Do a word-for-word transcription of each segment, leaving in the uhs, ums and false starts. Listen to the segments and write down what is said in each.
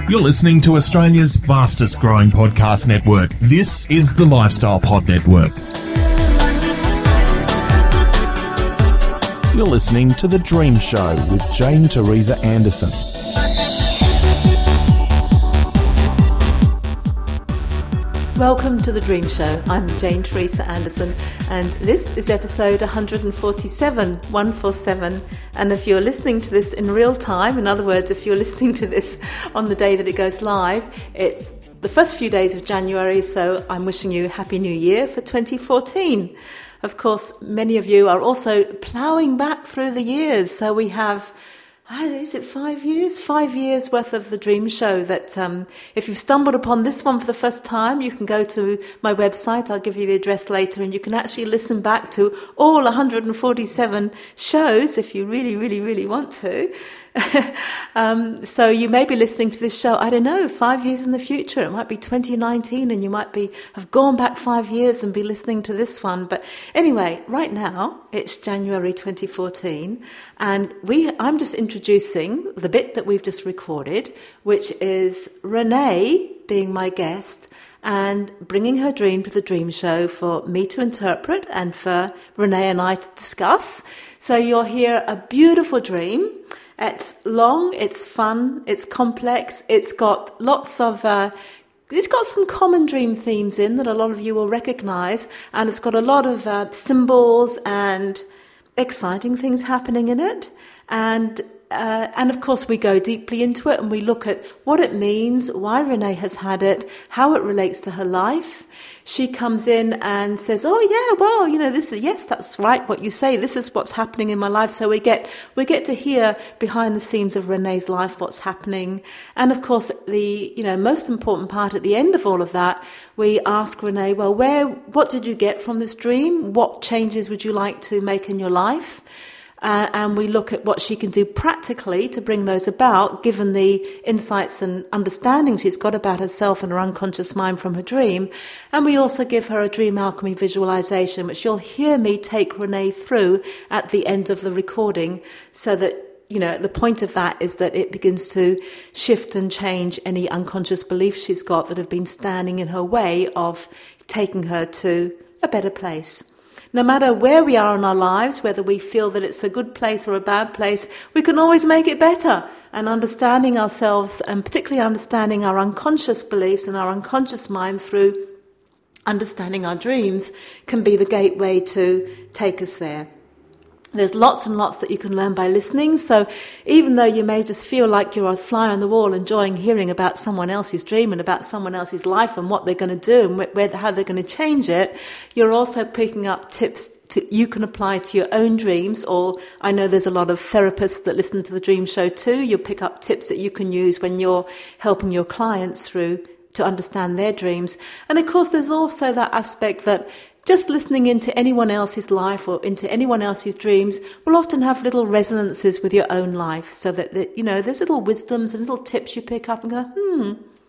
You're listening to Australia's fastest growing podcast network. This is the Lifestyle Pod Network. You're listening to The Dream Show with Jane Teresa Anderson. Welcome to The Dream Show. I'm Jane Teresa Anderson, and this is episode one forty-seven, one forty-seven. And if you're listening to this in real time, in other words, if you're listening to this on the day that it goes live, it's the first few days of January, so I'm wishing you a Happy New Year for twenty fourteen. Of course, many of you are also ploughing back through the years, so we have is it five years? Five years worth of The Dream Show that um, if you've stumbled upon this one for the first time, you can go to my website. I'll give you the address later, and you can actually listen back to all one forty-seven shows if you really, really, really want to. um, so you may be listening to this show, I don't know, five years in the future. It might be twenty nineteen, and you might be have gone back five years and be listening to this one. But anyway, right now it's January twenty fourteen, and we I'm just introducing the bit that we've just recorded, which is Renee being my guest and bringing her dream to the Dream Show for me to interpret and for Renee and I to discuss. So you'll hear a beautiful dream. It's long, it's fun, it's complex, it's got lots of, uh, it's got some common dream themes in that a lot of you will recognise, and it's got a lot of uh, symbols and exciting things happening in it. And Uh, and of course we go deeply into it and we look at what it means, why Renee has had it, how it relates to her life. She comes in and says, oh yeah, well, you know, this is, yes, that's right what you say, this is what's happening in my life. So we get we get to hear behind the scenes of Renee's life what's happening. And of course the, you know, most important part at the end of all of that, we ask Renee, well, where, what did you get from this dream? What changes would you like to make in your life? Uh, and we look at what she can do practically to bring those about, given the insights and understanding she's got about herself and her unconscious mind from her dream. And we also give her a dream alchemy visualization, which you'll hear me take Renee through at the end of the recording, so that, you know, the point of that is that it begins to shift and change any unconscious beliefs she's got that have been standing in her way of taking her to a better place. No matter where we are in our lives, whether we feel that it's a good place or a bad place, we can always make it better. And understanding ourselves, and particularly understanding our unconscious beliefs and our unconscious mind through understanding our dreams, can be the gateway to take us there. There's lots and lots that you can learn by listening. So even though you may just feel like you're a fly on the wall enjoying hearing about someone else's dream and about someone else's life and what they're going to do and where, how they're going to change it, you're also picking up tips to, you can apply to your own dreams. Or I know there's a lot of therapists that listen to the Dream Show too. You'll pick up tips that you can use when you're helping your clients through to understand their dreams. And of course, there's also that aspect that just listening into anyone else's life or into anyone else's dreams will often have little resonances with your own life, so that, that, you know, there's little wisdoms and little tips you pick up and go, hmm,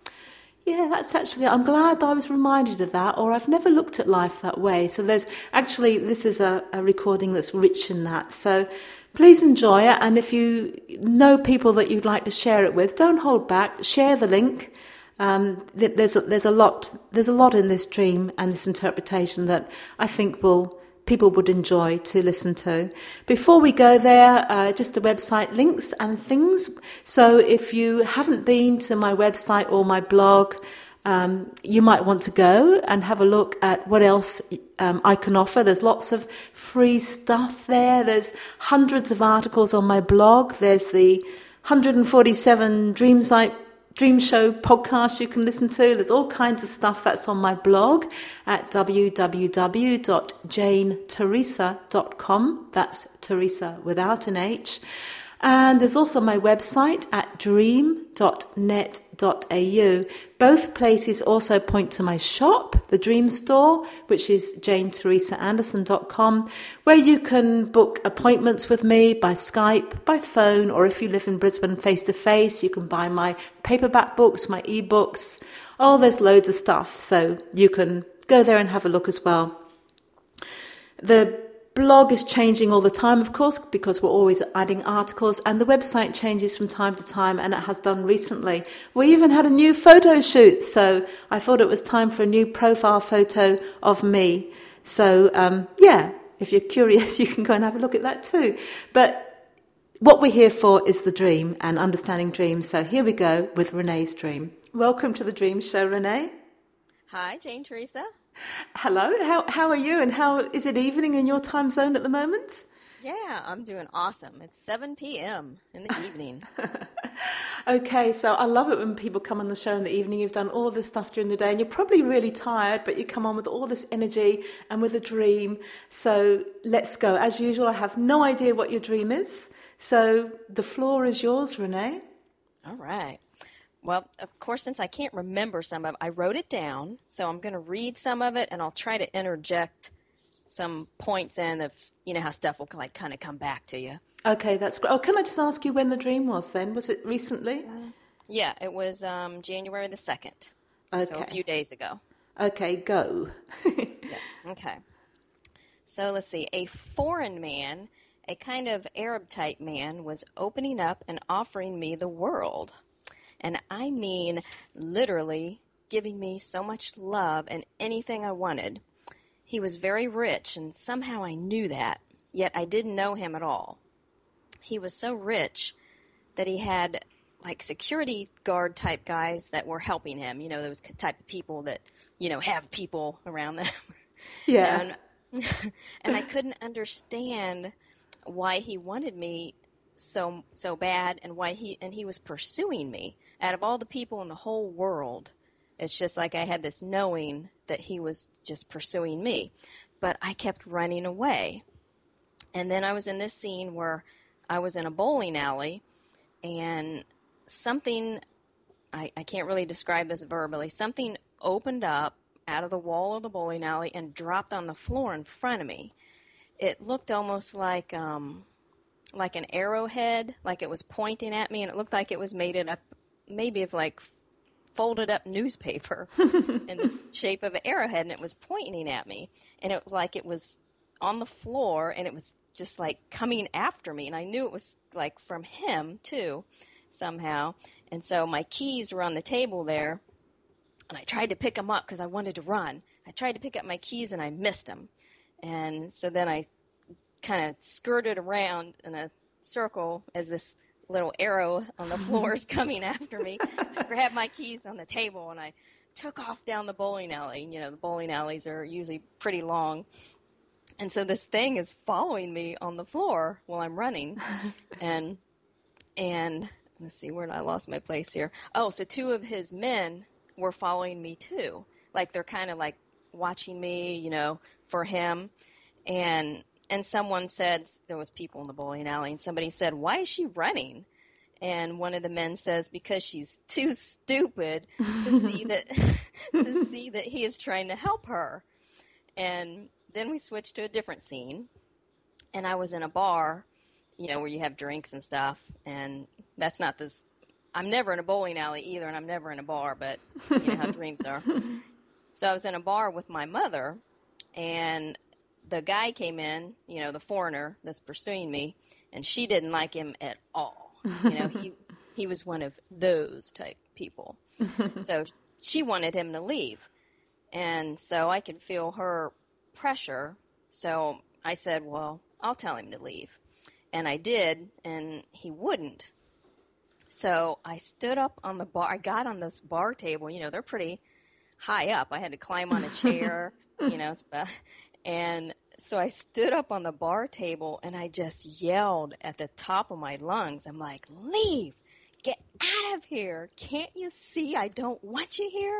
yeah, that's actually, I'm glad I was reminded of that, or I've never looked at life that way. So there's actually, this is a, a recording that's rich in that. So please enjoy it. And if you know people that you'd like to share it with, don't hold back, share the link. Um, there's a, there's a lot there's a lot in this dream and this interpretation that I think will people would enjoy to listen to. Before we go there, uh, just the website links and things. So if you haven't been to my website or my blog, um, you might want to go and have a look at what else um, I can offer. There's lots of free stuff there. There's hundreds of articles on my blog. There's the one forty-seven Dream Site Dream Show podcast you can listen to. There's all kinds of stuff that's on my blog at w w w dot jane teresa dot com. That's Teresa without an H. And there's also my website at dream dot net dot a u. Both places also point to my shop, the Dream Store, which is jane teresa anderson dot com, where you can book appointments with me by Skype, by phone, or if you live in Brisbane face-to-face, you can buy my paperback books, my e-books. Oh, there's loads of stuff, so you can go there and have a look as well. The blog is changing all the time, of course, because we're always adding articles, and the website changes from time to time, and it has done recently. We even had a new photo shoot, so I thought it was time for a new profile photo of me. So, um, yeah, if you're curious, you can go and have a look at that too. But what we're here for is the dream and understanding dreams. So here we go with Renee's dream. Welcome to the Dream Show, Renee. Hi, Jane Teresa. Hello. How how are you? And how is it evening in your time zone at the moment? Yeah, I'm doing awesome. It's seven p.m. in the evening. Okay, so I love it when people come on the show in the evening. You've done all this stuff during the day and you're probably really tired, but you come on with all this energy and with a dream. So let's go. As usual, I have no idea what your dream is. So the floor is yours, Renee. All right. Well, of course, since I can't remember some of it, I wrote it down. So I'm going to read some of it and I'll try to interject some points in of, you know, how stuff will like kind of come back to you. Okay, that's great. Oh, can I just ask you when the dream was then? Was it recently? Uh, yeah, it was um, January the second. Okay. So a few days ago. Okay, go. Yeah, okay. So let's see. A foreign man, a kind of Arab-type man, was opening up and offering me the world. And I mean literally giving me so much love and anything I wanted. He was very rich, and somehow I knew that, yet I didn't know him at all. He was so rich that he had, like, security guard type guys that were helping him, you know, those type of people that, you know, have people around them. Yeah. And, and I couldn't understand why he wanted me so so bad and why he and he was pursuing me. Out of all the people in the whole world, it's just like I had this knowing that he was just pursuing me. But I kept running away. And then I was in this scene where I was in a bowling alley, and something, I, I can't really describe this verbally, something opened up out of the wall of the bowling alley and dropped on the floor in front of me. It looked almost like um, like an arrowhead, like it was pointing at me, and it looked like it was made it up, maybe of like folded up newspaper in the shape of an arrowhead, and it was pointing at me, and it like it was on the floor, and it was just like coming after me, and I knew it was like from him too, somehow. And so my keys were on the table there, and I tried to pick them up because I wanted to run. I tried to pick up my keys, and I missed them. And so then I kind of skirted around in a circle as this little arrow on the floor is coming after me. I grabbed my keys on the table, and I took off down the bowling alley. You know, the bowling alleys are usually pretty long. And so this thing is following me on the floor while I'm running. and, and let's see, where did I lost my place here? Oh, so two of his men were following me too. Like they're kind of like watching me, you know, for him. And and someone said, there was people in the bowling alley, and somebody said, why is she running? And one of the men says, because she's too stupid to see that to see that he is trying to help her. And then we switched to a different scene, and I was in a bar, you know, where you have drinks and stuff, and that's not this, I'm never in a bowling alley either, and I'm never in a bar, but you know how dreams are. So I was in a bar with my mother, and the guy came in, you know, the foreigner that's pursuing me, and she didn't like him at all. You know, he he was one of those type people. So she wanted him to leave. And so I could feel her pressure. So I said, well, I'll tell him to leave. And I did, and he wouldn't. So I stood up on the bar. I got on this bar table. You know, they're pretty high up. I had to climb on a chair, you know. And so I stood up on the bar table, and I just yelled at the top of my lungs. I'm like, leave. Get out of here. Can't you see I don't want you here?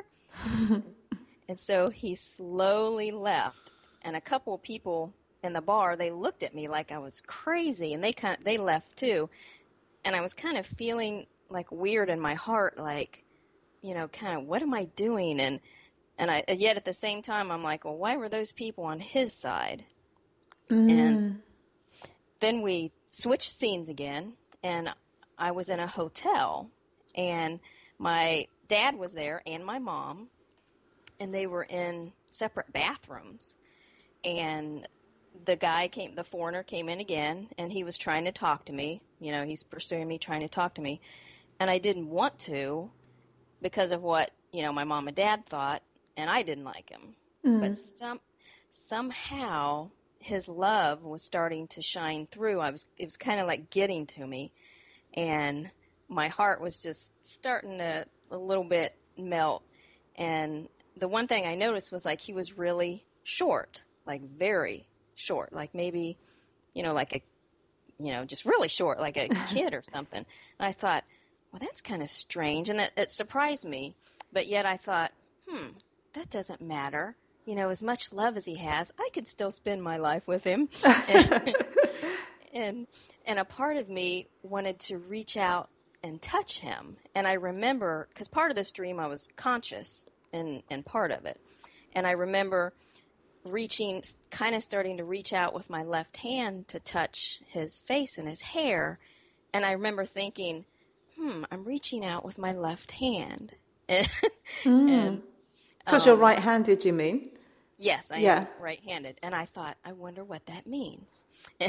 And so he slowly left, and a couple of people in the bar, they looked at me like I was crazy, and they kind of, they left too. And I was kind of feeling like weird in my heart, like, you know, kind of, what am I doing? And and I yet at the same time, I'm like, well, why were those people on his side? Mm. And then we switched scenes again, and I was in a hotel, and my dad was there and my mom, and they were in separate bathrooms. And the guy came, the foreigner came in again, and he was trying to talk to me. You know, he's pursuing me, trying to talk to me. And I didn't want to because of what, you know, my mom and dad thought, and I didn't like him. Mm. But some somehow his love was starting to shine through. I was, it was kind of like getting to me, and my heart was just starting to a little bit melt. And the one thing I noticed was like he was really short, like very short, like maybe, you know, like a, you know, just really short, like a kid or something. And I thought, well, that's kind of strange, and it, it surprised me. But yet I thought, hmm, that doesn't matter. You know, as much love as he has, I could still spend my life with him. and, and and a part of me wanted to reach out and touch him. And I remember, because part of this dream I was conscious in, in part of it. And I remember reaching, kind of starting to reach out with my left hand to touch his face and his hair. And I remember thinking, hmm, I'm reaching out with my left hand. and, mm. Because um, you're right-handed, you mean? Yes, I yeah. am right-handed. And I thought, I wonder what that means.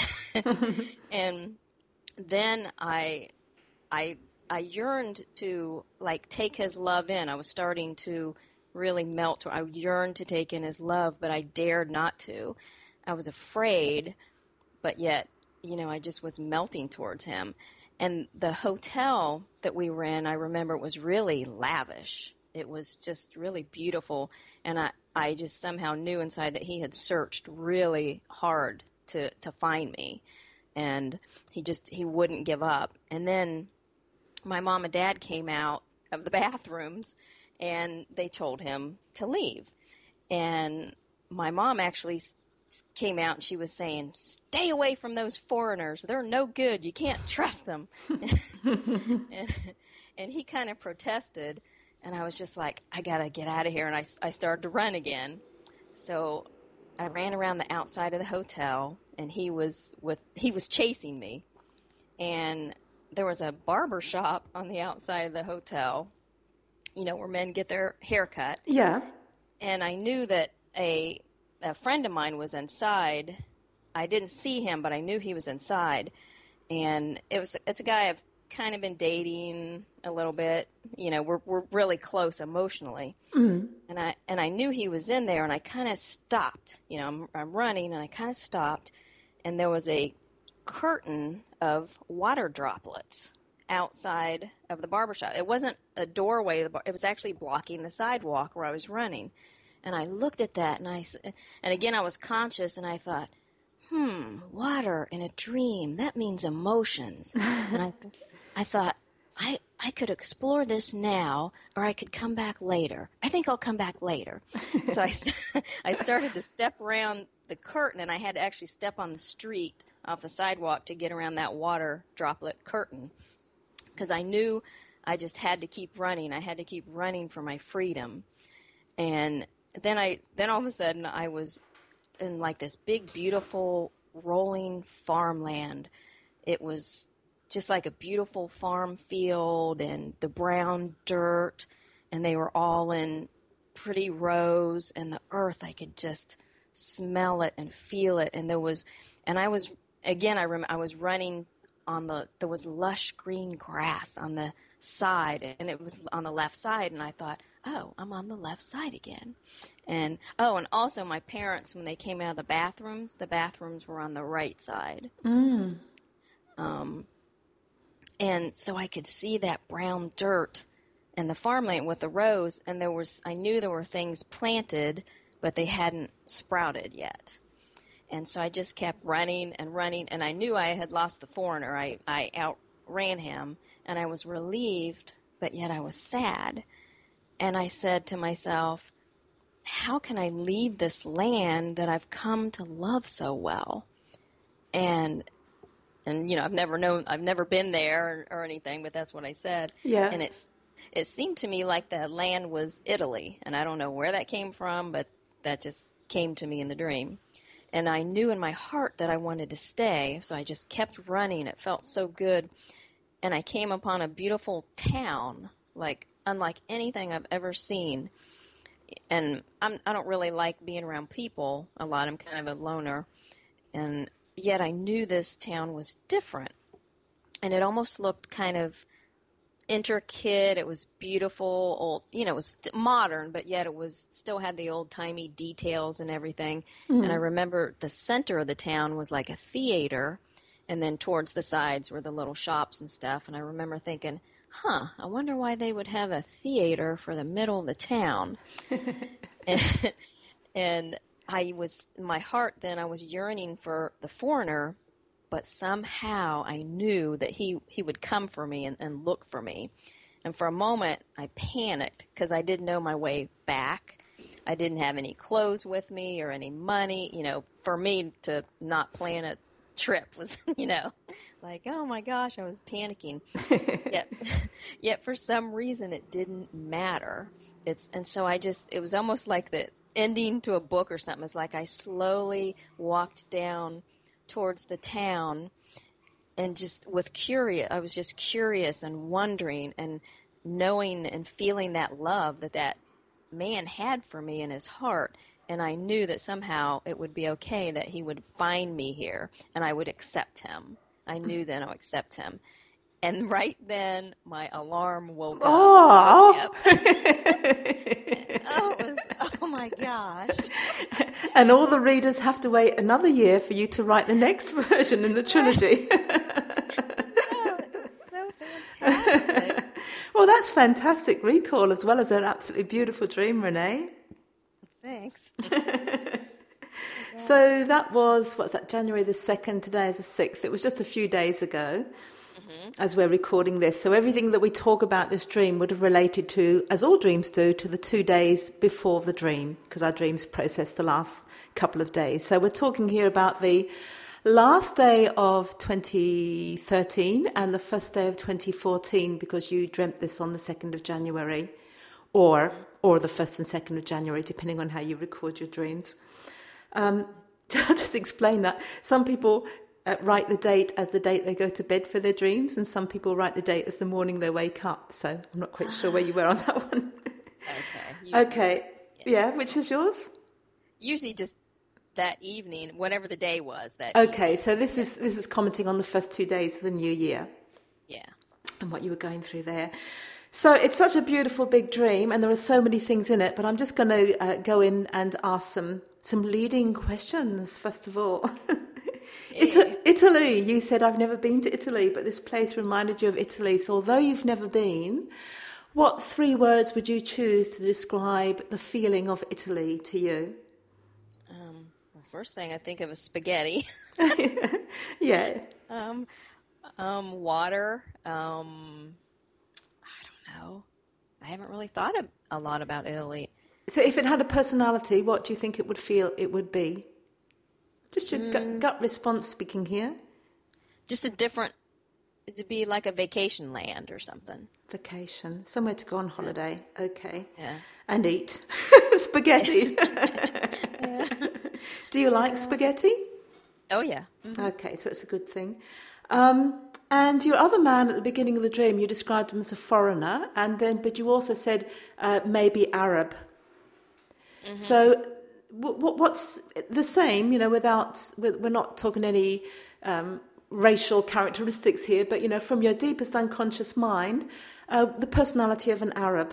And then I... I I yearned to, like, take his love in. I was starting to really melt. I yearned to take in his love, but I dared not to. I was afraid, but yet, you know, I just was melting towards him. And the hotel that we were in, I remember it was really lavish. It was just really beautiful. And I, I just somehow knew inside that he had searched really hard to, to find me. And he just, he wouldn't give up. And then my mom and dad came out of the bathrooms, and they told him to leave. And my mom actually came out, and she was saying, stay away from those foreigners. They're no good. You can't trust them. and, and he kind of protested, and I was just like, I got to get out of here. And I, I started to run again. So I ran around the outside of the hotel, and he was with he was chasing me. And there was a barber shop on the outside of the hotel, you know, where men get their hair cut. Yeah. And I knew that a a friend of mine was inside. I didn't see him, but I knew he was inside. And it was it's a guy I've kind of been dating a little bit. You know, we're we're really close emotionally. Mm-hmm. And I and I knew he was in there, and I kind of stopped. You know, I'm I'm running, and I kind of stopped, and there was a curtain of water droplets outside of the barbershop. It wasn't a doorway to the bar. It was actually blocking the sidewalk where I was running. And I looked at that, and I, and again, I was conscious, and I thought, hmm, water in a dream, that means emotions. And I, I thought, I, I could explore this now, or I could come back later. I think I'll come back later. So I, I started to step around the curtain, and I had to actually step on the street off the sidewalk to get around that water droplet curtain, because I knew I just had to keep running. I had to keep running for my freedom. And then I, then all of a sudden I was in like this big, beautiful, rolling farmland. It was just like a beautiful farm field, and the brown dirt, and they were all in pretty rows, and the earth, I could just smell it and feel it. And there was, and I was, again, I rem- I was running on the, there was lush green grass on the side, and it was on the left side, and I thought, oh, I'm on the left side again. And, oh, and also my parents, when they came out of the bathrooms, the bathrooms were on the right side. Mm. Um, and so I could see that brown dirt and the farmland with the rows, and there was, I knew there were things planted, but they hadn't sprouted yet. And so I just kept running and running, and I knew I had lost the foreigner. I, I outran him, and I was relieved, but yet I was sad. And I said to myself, how can I leave this land that I've come to love so well? And, and you know, I've never known, I've never been there or, or anything, but that's what I said. Yeah. And it's, it seemed to me like the land was Italy, and I don't know where that came from, but that just came to me in the dream. And I knew in my heart that I wanted to stay, so I just kept running. It felt so good. And I came upon a beautiful town, like unlike anything I've ever seen. And I'm, I don't really like being around people a lot. I'm kind of a loner. and yet I knew this town was different. And it almost looked kind of intricate. It was beautiful, old, you know, it was modern, but yet it was still had the old-timey details and everything. Mm-hmm. And I remember the center of the town was like a theater, and then towards the sides were the little shops and stuff. And I remember thinking, huh, I wonder why they would have a theater for the middle of the town. and, and I was, in my heart then, I was yearning for the foreigner, but somehow I knew that he, he would come for me and, and look for me. And for a moment, I panicked because I didn't know my way back. I didn't have any clothes with me or any money. You know, for me to not plan a trip was, you know, like, oh my gosh, I was panicking. yet, yet for some reason it didn't matter. It's, and so I just, it was almost like the ending to a book or something. It's like I slowly walked down towards the town and just with curious, I was just curious and wondering and knowing and feeling that love that that man had for me in his heart. And I knew that somehow it would be okay that he would find me here and I would accept him. I knew then I would accept him. And right then my alarm woke oh. up. Yep. oh, it was, oh my gosh. And all the readers have to wait another year for you to write the next version in the trilogy. oh, it was so fantastic. Well, that's fantastic recall as well as an absolutely beautiful dream, Renee. Thanks. So that was, what's that, January the second, today is the sixth. It was just a few days ago mm-hmm. as we're recording this. So everything that we talk about this dream would have related to, as all dreams do, to the two days before the dream, because our dreams process the last couple of days. So we're talking here about the last day of twenty thirteen and the first day of twenty fourteen, because you dreamt this on the second of January or or the first and second of January, depending on how you record your dreams. Um, I'll just explain that. Some people uh, write the date as the date they go to bed for their dreams, and some people write the date as the morning they wake up. So I'm not quite sure where you were on that one. Okay. Usually, okay. Yeah. yeah, which is yours? Usually just that evening, whatever the day was. That Okay, evening. so this is this is commenting on the first two days of the new year. Yeah. And what you were going through there. So it's such a beautiful big dream, and there are so many things in it, but I'm just going to uh, go in and ask some, some leading questions, first of all. Ita- Italy, you said, I've never been to Italy, but this place reminded you of Italy. So although you've never been, what three words would you choose to describe the feeling of Italy to you? Um, well, first thing I think of is spaghetti. yeah. Um, um, water, um... No, I haven't really thought a lot about Italy. So if it had a personality, what do you think it would feel it would be? Just your mm. gut, gut response speaking here. Just a different, to be like a vacation land or something. Vacation, somewhere to go on holiday. Okay. Yeah. And eat. Spaghetti. yeah. Do you like spaghetti? Oh, yeah. Mm-hmm. Okay, so it's a good thing. Um, and your other man at the beginning of the dream, you described him as a foreigner, and then, but you also said uh, maybe Arab. Mm-hmm. So, w- w- what's the same? You know, without we're not talking any um, racial characteristics here, but you know, from your deepest unconscious mind, uh, the personality of an Arab.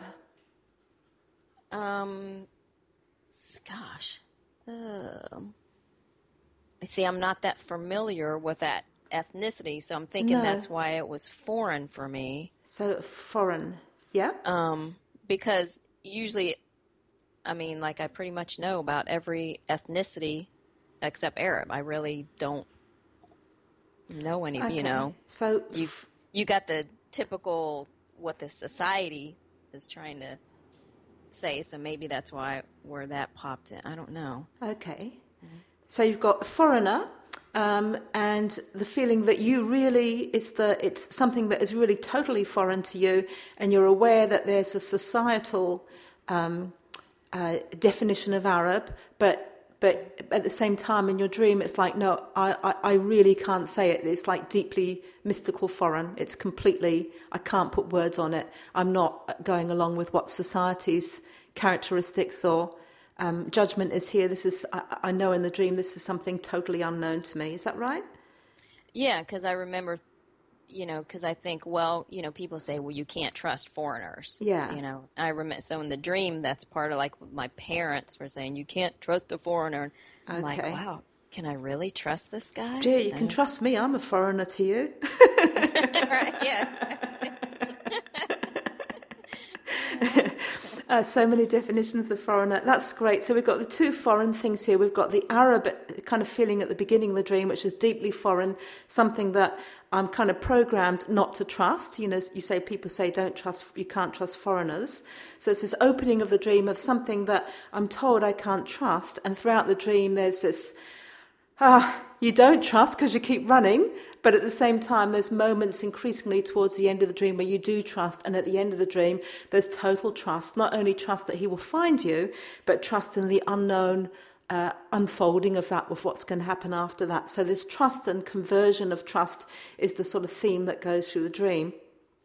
Um, gosh, uh, I see. I'm not that familiar with that ethnicity, so I'm thinking no. that's why it was foreign for me. So foreign, yeah. Um, because usually, I mean, like I pretty much know about every ethnicity except Arab. I really don't know any. Okay. You know, so you you got the typical what the society is trying to say. So maybe that's why where that popped in. I don't know. Okay, mm-hmm. So you've got a foreigner. Um, and the feeling that you really is the it's something that is really totally foreign to you, and you're aware that there's a societal um, uh, definition of Arab, but but at the same time in your dream it's like no, I, I, I really can't say it. It's like deeply mystical foreign. It's completely I can't put words on it. I'm not going along with what society's characteristics or um, judgment is here. This is, I, I know in the dream, this is something totally unknown to me. Is that right? Yeah, because I remember, you know, because I think, well, you know, people say, well, you can't trust foreigners. Yeah. You know, I remember, so in the dream, that's part of like my parents were saying, you can't trust a foreigner. I'm Okay. like, wow, can I really trust this guy? Gee, you can trust me. I'm a foreigner to you. Right, yeah. Uh, so many definitions of foreigner. That's great. So we've got the two foreign things here. We've got the Arab kind of feeling at the beginning of the dream, which is deeply foreign, something that I'm kind of programmed not to trust. You know, you say, people say, don't trust, you can't trust foreigners. So it's this opening of the dream of something that I'm told I can't trust. And throughout the dream, there's this, ah, you don't trust because you keep running. But at the same time, there's moments increasingly towards the end of the dream where you do trust. And at the end of the dream, there's total trust. Not only trust that he will find you, but trust in the unknown uh, unfolding of that, of what's going to happen after that. So this trust and conversion of trust is the sort of theme that goes through the dream.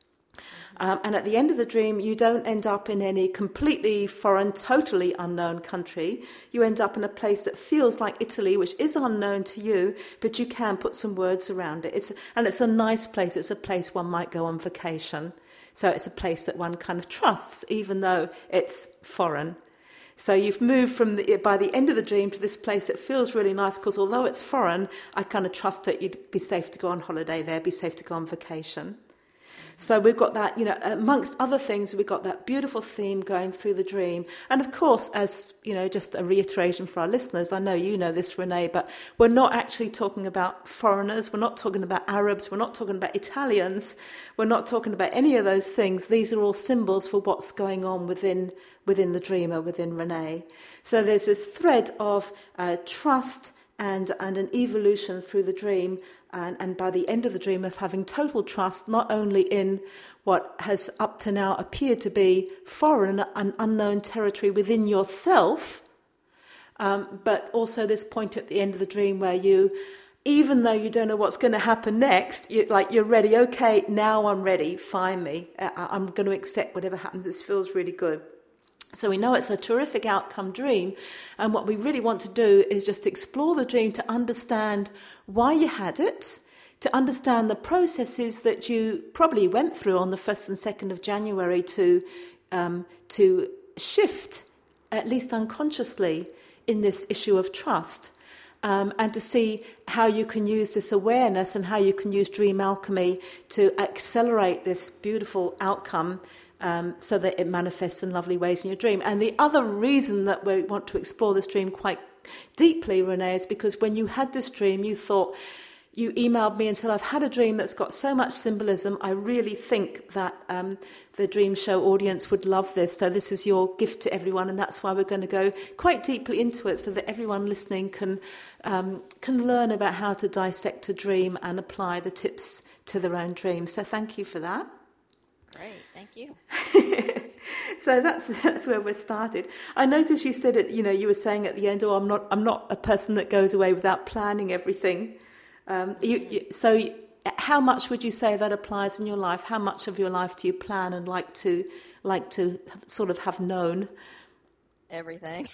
Um, and at the end of the dream, you don't end up in any completely foreign, totally unknown country. You end up in a place that feels like Italy, which is unknown to you, but you can put some words around it. It's, and it's a nice place. It's a place one might go on vacation. So it's a place that one kind of trusts, even though it's foreign. So you've moved from the, by the end of the dream to this place that feels really nice, because although it's foreign, I kind of trust that you'd be safe to go on holiday there, be safe to go on vacation. So we've got that, you know, amongst other things, we've got that beautiful theme going through the dream. And of course, as, you know, just a reiteration for our listeners, I know you know this, Renee, but we're not actually talking about foreigners. We're not talking about Arabs. We're not talking about Italians. We're not talking about any of those things. These are all symbols for what's going on within within the dreamer, within Renee. So there's this thread of uh, trust and, and an evolution through the dream. And, and by the end of the dream, of having total trust, not only in what has up to now appeared to be foreign and unknown territory within yourself, um, but also this point at the end of the dream where you, even though you don't know what's going to happen next, you, like you're ready. Okay, now I'm ready. Find me. I, I'm going to accept whatever happens. This feels really good. So we know it's a terrific outcome dream, and what we really want to do is just explore the dream to understand why you had it, to understand the processes that you probably went through on the first and second of January to um, to shift, at least unconsciously, in this issue of trust, um, and to see how you can use this awareness and how you can use dream alchemy to accelerate this beautiful outcome. Um, so that it manifests in lovely ways in your dream. And the other reason that we want to explore this dream quite deeply, Renee, is because when you had this dream, you thought, you emailed me and said, I've had a dream that's got so much symbolism. I really think that um, the Dream Show audience would love this. So this is your gift to everyone. And that's why we're going to go quite deeply into it so that everyone listening can um, can learn about how to dissect a dream and apply the tips to their own dreams. So thank you for that. Great, thank you. So that's that's where we're started. I noticed you said it. You know, you were saying at the end, "Oh, I'm not I'm not a person that goes away without planning everything." Um, you, you, so, how much would you say that applies in your life? How much of your life do you plan and like to like to sort of have known? Everything.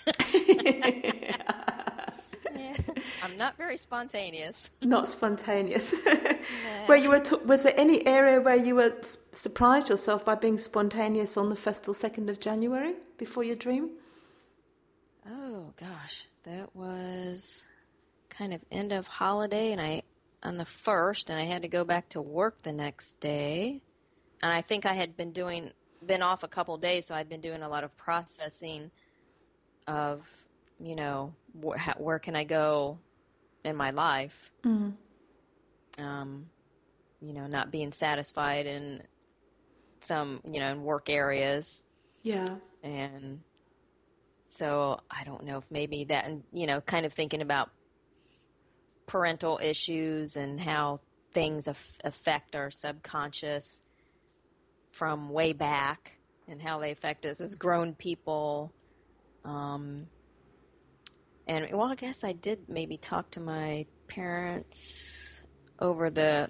Yeah. I'm not very spontaneous. Not spontaneous. No. Where you were, t- was there any area where you were s- surprised yourself by being spontaneous on the first or second of January before your dream? Oh gosh, that was kind of end of holiday, and I on the first, and I had to go back to work the next day, and I think I had been doing been off a couple days, so I'd been doing a lot of processing of, you know, wh- how, where can I go in my life? Mm. Um, you know, not being satisfied in some, you know, in work areas. Yeah. And so I don't know if maybe that, and, you know, kind of thinking about parental issues and how things af- affect our subconscious from way back and how they affect us as grown people. Um, and, well, I guess I did maybe talk to my parents over the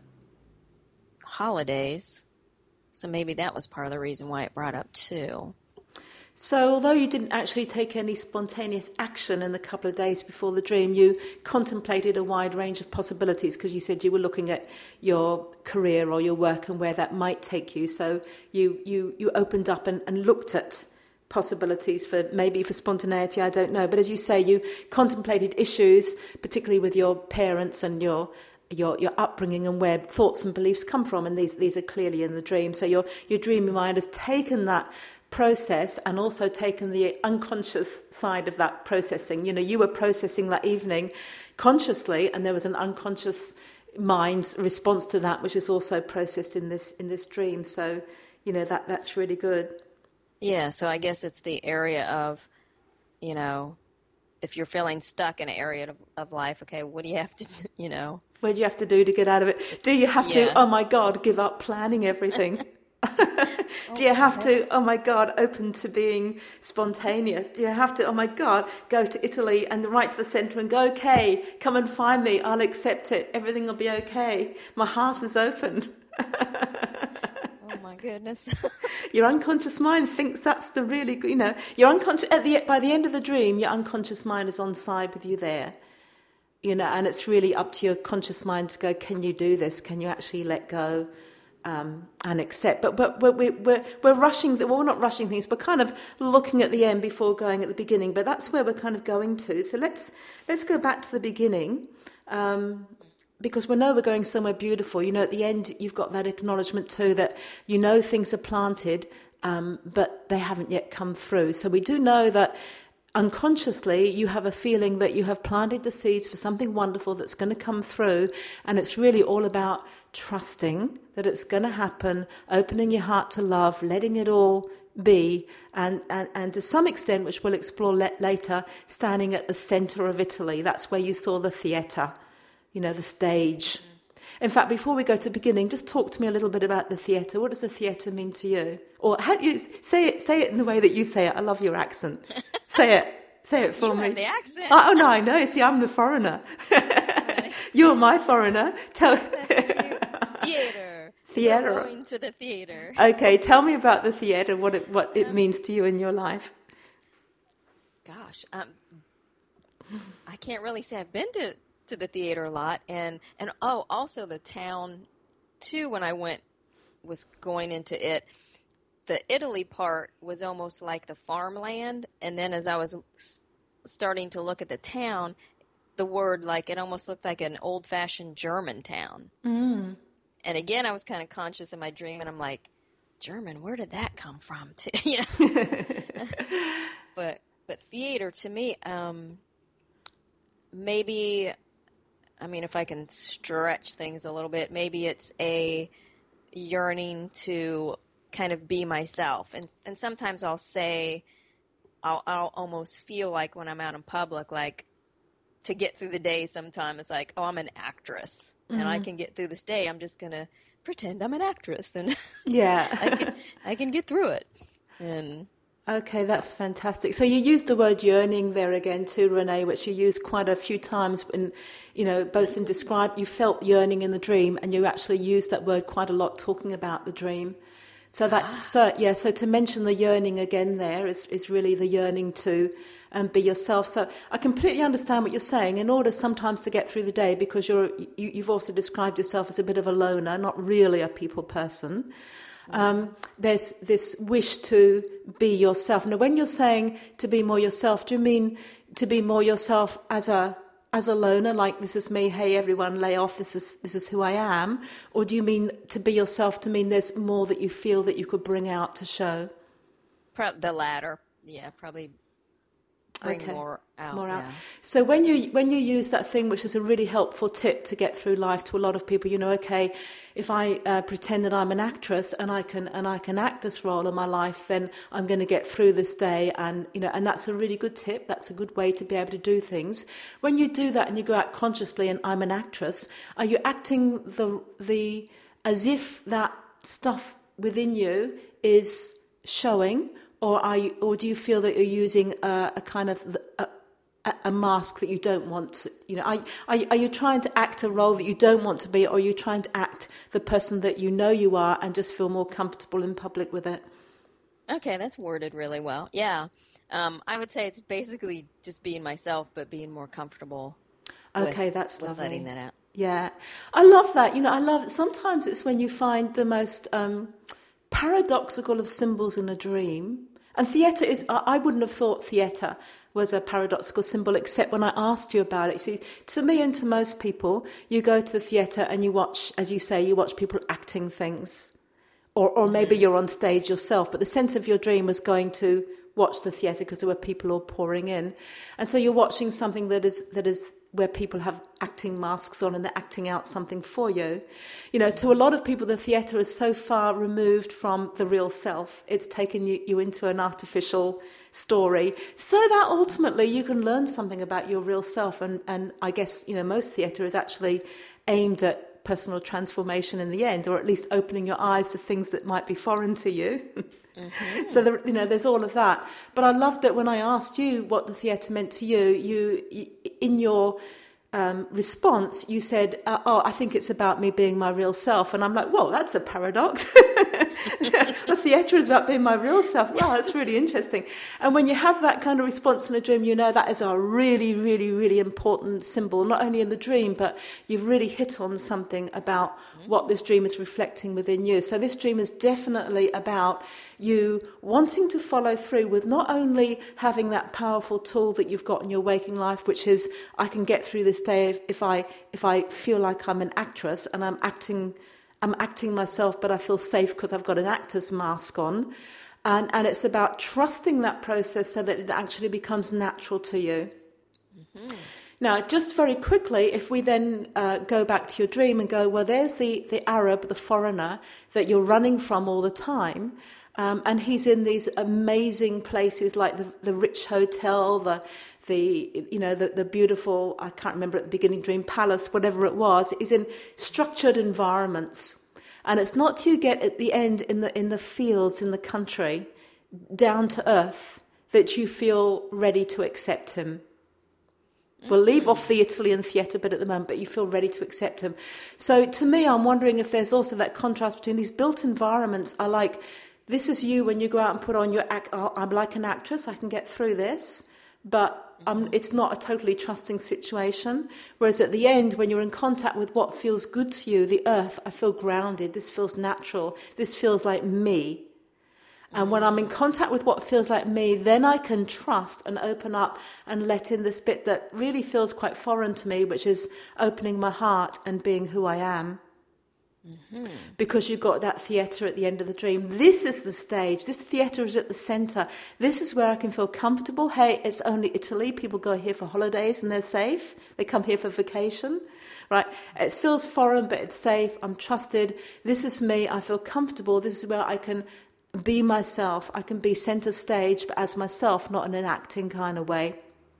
holidays, so maybe that was part of the reason why it brought up too. So although you didn't actually take any spontaneous action in the couple of days before the dream, you contemplated a wide range of possibilities because you said you were looking at your career or your work and where that might take you. So you you, you opened up and, and looked at possibilities for maybe for spontaneity, I don't know. But as you say, you contemplated issues, particularly with your parents and your your your upbringing and where thoughts and beliefs come from, and these these are clearly in the dream. So your your dreaming mind has taken that process and also taken the unconscious side of that processing. You know, you were processing that evening consciously, and there was an unconscious mind's response to that, which is also processed in this in this dream. So, you know, that that's really good. Yeah, so I guess it's the area of, you know, if you're feeling stuck in an area of, of life, okay, what do you have to, you know? What do you have to do to get out of it? Do you have Yeah. to, oh my God, give up planning everything? Do you have to, oh my God, open to being spontaneous? Do you have to, oh my God, go to Italy and right to the centre and go, okay, come and find me, I'll accept it, everything will be okay. My heart is open. Oh my goodness. Your unconscious mind thinks that's the really good, you know, your unconscious, at the, by the end of the dream, your unconscious mind is on side with you there. You know, and it's really up to your conscious mind to go, can you do this? Can you actually let go? Um, and accept, but but we're we're we're rushing. Well, we're not rushing things, but kind of looking at the end before going at the beginning. But that's where we're kind of going to. So let's let's go back to the beginning, um, because we know we're going somewhere beautiful. You know, at the end, you've got that acknowledgement too that you know things are planted, um, but they haven't yet come through. So we do know that unconsciously you have a feeling that you have planted the seeds for something wonderful that's going to come through, and it's really all about trusting that it's going to happen, opening your heart to love, letting it all be, and, and, and to some extent, which we'll explore le- later, standing at the centre of Italy. That's where you saw the theatre, you know, the stage. In fact, before we go to the beginning, just talk to me a little bit about the theatre. What does the theatre mean to you? Or how do you say it? Say it in the way that you say it. I love your accent. Say it. Say it for you me. Have the accent. Oh, oh no, I know. See, I'm the foreigner. You're my foreigner. Tell. Theater. Theater. We're going to the theater. Okay, tell me about the theatre. What it what it means to you in your life. Gosh, um, I can't really say I've been to, to the theater a lot, and and oh, also the town too. When I went, was going into it. The Italy part was almost like the farmland, and then as I was starting to look at the town, the word, like, it almost looked like an old-fashioned German town. Mm. And again, I was kind of conscious in my dream, and I'm like, German, where did that come from? you know. but but theater to me, um, maybe, I mean, if I can stretch things a little bit, maybe it's a yearning to kind of be myself. And and sometimes I'll say, I'll, I'll almost feel like when I'm out in public, like to get through the day sometime, it's like, oh, I'm an actress. Mm-hmm. And I can get through this day. I'm just going to pretend I'm an actress. And yeah, I can I can get through it. And okay, that's fantastic. So you used the word yearning there again too, Renee, which you used quite a few times in, you know, both in describe, you felt yearning in the dream, and you actually used that word quite a lot talking about the dream. So that, so, yeah, so to mention the yearning again there is, is really the yearning to um, be yourself. So I completely understand what you're saying. In order sometimes to get through the day, because you're, you, you've also described yourself as a bit of a loner, not really a people person. Um, there's this wish to be yourself. Now, when you're saying to be more yourself, do you mean to be more yourself as a as a loner, like this is me, hey everyone, lay off, this is this is who I am? Or do you mean to be yourself to mean there's more that you feel that you could bring out to show? Pro- the latter, yeah, probably bring okay. more out. More out. Yeah. So when you when you use that thing, which is a really helpful tip to get through life to a lot of people, you know, okay, if I uh, pretend that I'm an actress and I can and I can act this role in my life, then I'm going to get through this day, and you know, and that's a really good tip. That's a good way to be able to do things. When you do that and you go out consciously, and I'm an actress, are you acting the the as if that stuff within you is showing? Or are you, or do you feel that you're using a, a kind of a, a mask that you don't want to, you know? Are, are, are you trying to act a role that you don't want to be, or are you trying to act the person that you know you are and just feel more comfortable in public with it? Okay, that's worded really well. Yeah. Um, I would say it's basically just being myself, but being more comfortable Okay, with, that's with lovely. letting that out. Yeah, I love that. You know, I love it. Sometimes it's when you find the most um, paradoxical of symbols in a dream. And theatre is, I I wouldn't have thought theatre was a paradoxical symbol except when I asked you about it. See, to me and to most people, you go to the theatre and you watch, as you say, you watch people acting things. Or, or maybe you're on stage yourself. But the sense of your dream was going to watch the theatre because there were people all pouring in. And so you're watching something that is that is where people have acting masks on and they're acting out something for you. You know, to a lot of people, the theatre is so far removed from the real self. It's taken you, you into an artificial story so that ultimately you can learn something about your real self. And, and I guess, you know, most theatre is actually aimed at personal transformation in the end, or at least opening your eyes to things that might be foreign to you. Mm-hmm. So, there, you know, there's all of that. But I loved that when I asked you what the theatre meant to you, you, you in your um, response, you said, uh, oh, I think it's about me being my real self. And I'm like, whoa, that's a paradox. The theatre is about being my real self. Wow, that's really interesting. And when you have that kind of response in a dream, you know that is a really, really, really important symbol, not only in the dream, but you've really hit on something about what this dream is reflecting within you. So this dream is definitely about you wanting to follow through with not only having that powerful tool that you've got in your waking life, which is I can get through this day if, if I if I feel like I'm an actress and I'm acting I'm acting myself, but I feel safe because I've got an actor's mask on. And, and it's about trusting that process so that it actually becomes natural to you. Mm-hmm. Now, just very quickly, if we then uh, go back to your dream and go, well, there's the, the Arab, the foreigner, that you're running from all the time. Um, and he's in these amazing places like the, the rich hotel, the the you know the, the beautiful, I can't remember at the beginning, dream palace, whatever it was. He's in structured environments, and it's not till you get at the end in the in the fields in the country, down to earth, that you feel ready to accept him. We'll leave off the Italian theatre bit at the moment, but you feel ready to accept him. So to me, I'm wondering if there's also that contrast between these built environments are like, this is you when you go out and put on your act. Oh, I'm like an actress, I can get through this, but um, it's not a totally trusting situation. Whereas at the end, when you're in contact with what feels good to you, the earth, I feel grounded, this feels natural, this feels like me. And when I'm in contact with what feels like me, then I can trust and open up and let in this bit that really feels quite foreign to me, which is opening my heart and being who I am. Mm-hmm. Because you've got that theatre at the end of the dream. This is the stage. This theatre is at the centre. This is where I can feel comfortable. Hey, it's only Italy. People go here for holidays and they're safe. They come here for vacation. Right? It feels foreign, but it's safe. I'm trusted. This is me. I feel comfortable. This is where I can be myself. I can be centre stage, but as myself, not in an acting kind of way.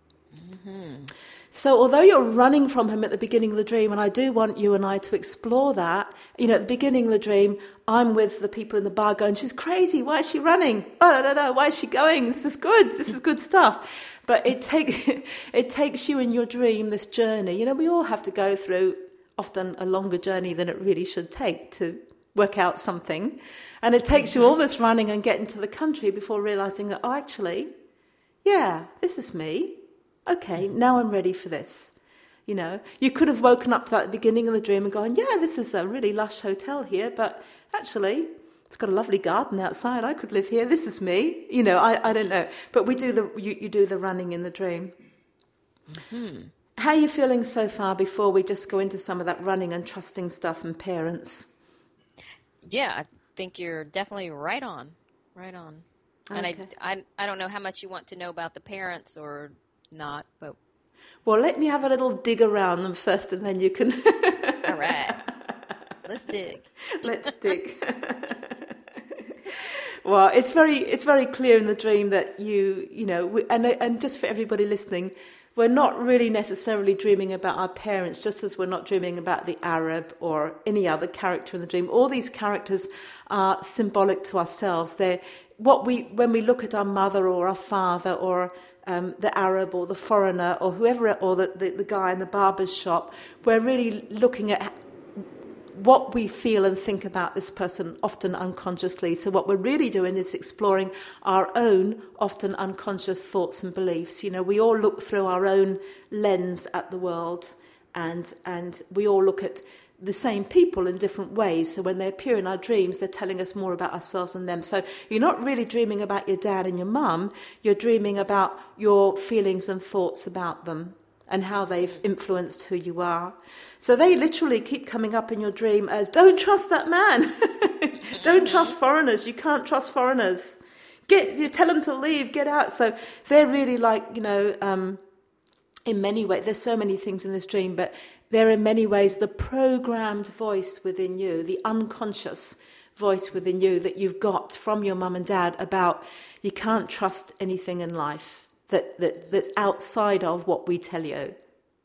Mm-hmm. So although you're running from him at the beginning of the dream, and I do want you and I to explore that, you know, at the beginning of the dream, I'm with the people in the bar going, she's crazy, why is she running? Oh, no, no, no, why is she going? This is good, this is good stuff. But it takes it takes you in your dream, this journey. You know, we all have to go through often a longer journey than it really should take to work out something. And it takes you all this running and getting to the country before realising that, oh, actually, yeah, this is me. Okay, now I'm ready for this. You know, you could have woken up to that at the beginning of the dream and gone, yeah, this is a really lush hotel here, but actually, it's got a lovely garden outside. I could live here. This is me. You know, I, I don't know. But we do the you, you do the running in the dream. Mm-hmm. How are you feeling so far before we just go into some of that running and trusting stuff and parents? Yeah, I think you're definitely right on. Right on. And okay. I, I, I don't know how much you want to know about the parents or not, but well, let me have a little dig around them first, and then you can. All right, let's dig. Let's dig. Well, it's very it's very clear in the dream that you you know, and and just for everybody listening, we're not really necessarily dreaming about our parents, just as we're not dreaming about the Arab or any other character in the dream. All these characters are symbolic to ourselves. They're what we when we look at our mother or our father or Um, the Arab or the foreigner or whoever, or the, the, the guy in the barber's shop, we're really looking at what we feel and think about this person, often unconsciously. So what we're really doing is exploring our own, often unconscious thoughts and beliefs. You know, we all look through our own lens at the world, and and we all look at the same people in different ways. So when they appear in our dreams, they're telling us more about ourselves than them. So you're not really dreaming about your dad and your mum, you're dreaming about your feelings and thoughts about them and how they've influenced who you are. So they literally keep coming up in your dream as, don't trust that man. Don't trust foreigners. You can't trust foreigners. Get, you tell them to leave, get out. So they're really like, you know, um, in many ways, there's so many things in this dream, but they're in many ways the programmed voice within you, the unconscious voice within you that you've got from your mum and dad about you can't trust anything in life that, that that's outside of what we tell you.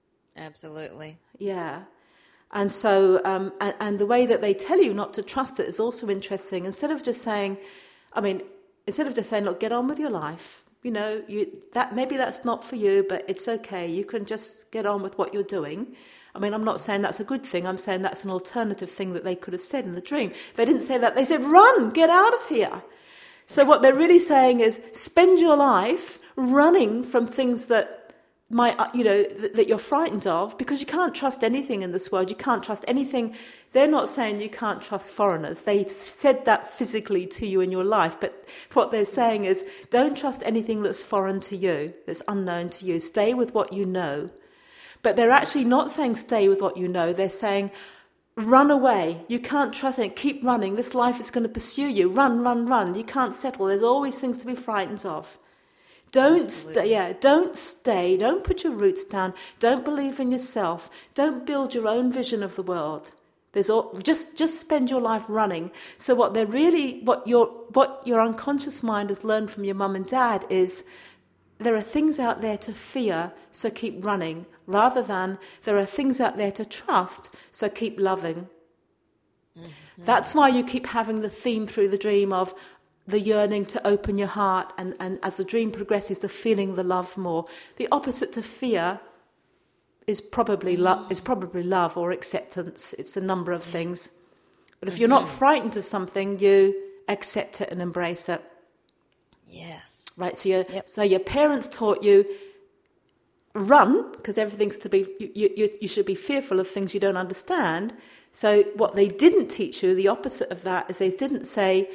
Absolutely. Yeah. And so, um, and, and the way that they tell you not to trust it is also interesting. Instead of just saying, I mean, instead of just saying, look, get on with your life, you know, you that maybe that's not for you, but it's okay. You can just get on with what you're doing. I mean, I'm not saying that's a good thing. I'm saying that's an alternative thing that they could have said in the dream. They didn't say that. They said, run, get out of here. So what they're really saying is spend your life running from things that might, you know, that, that you're frightened of, because you can't trust anything in this world. You can't trust anything. They're not saying you can't trust foreigners. They said that physically to you in your life. But what they're saying is don't trust anything that's foreign to you, that's unknown to you. Stay with what you know. But they're actually not saying stay with what you know. They're saying run away. You can't trust it. Keep running. This life is going to pursue you. Run, run, run. You can't settle. There's always things to be frightened of. Don't stay. Yeah, don't stay. Don't put your roots down. Don't believe in yourself. Don't build your own vision of the world. There's all, just just spend your life running. So what they're really, what your what your unconscious mind has learned from your mum and dad is, there are things out there to fear, so keep running, rather than there are things out there to trust, so keep loving. Mm-hmm. That's why you keep having the theme through the dream of the yearning to open your heart, and, and as the dream progresses, the feeling the love more. The opposite to fear is probably love, is probably love or acceptance. It's a number of things. But if you're not frightened of something, you accept it and embrace it. Yes. Right, so your Yep. so your parents taught you run, because everything's to be you, you you should be fearful of things you don't understand. So what they didn't teach you, the opposite of that, is they didn't say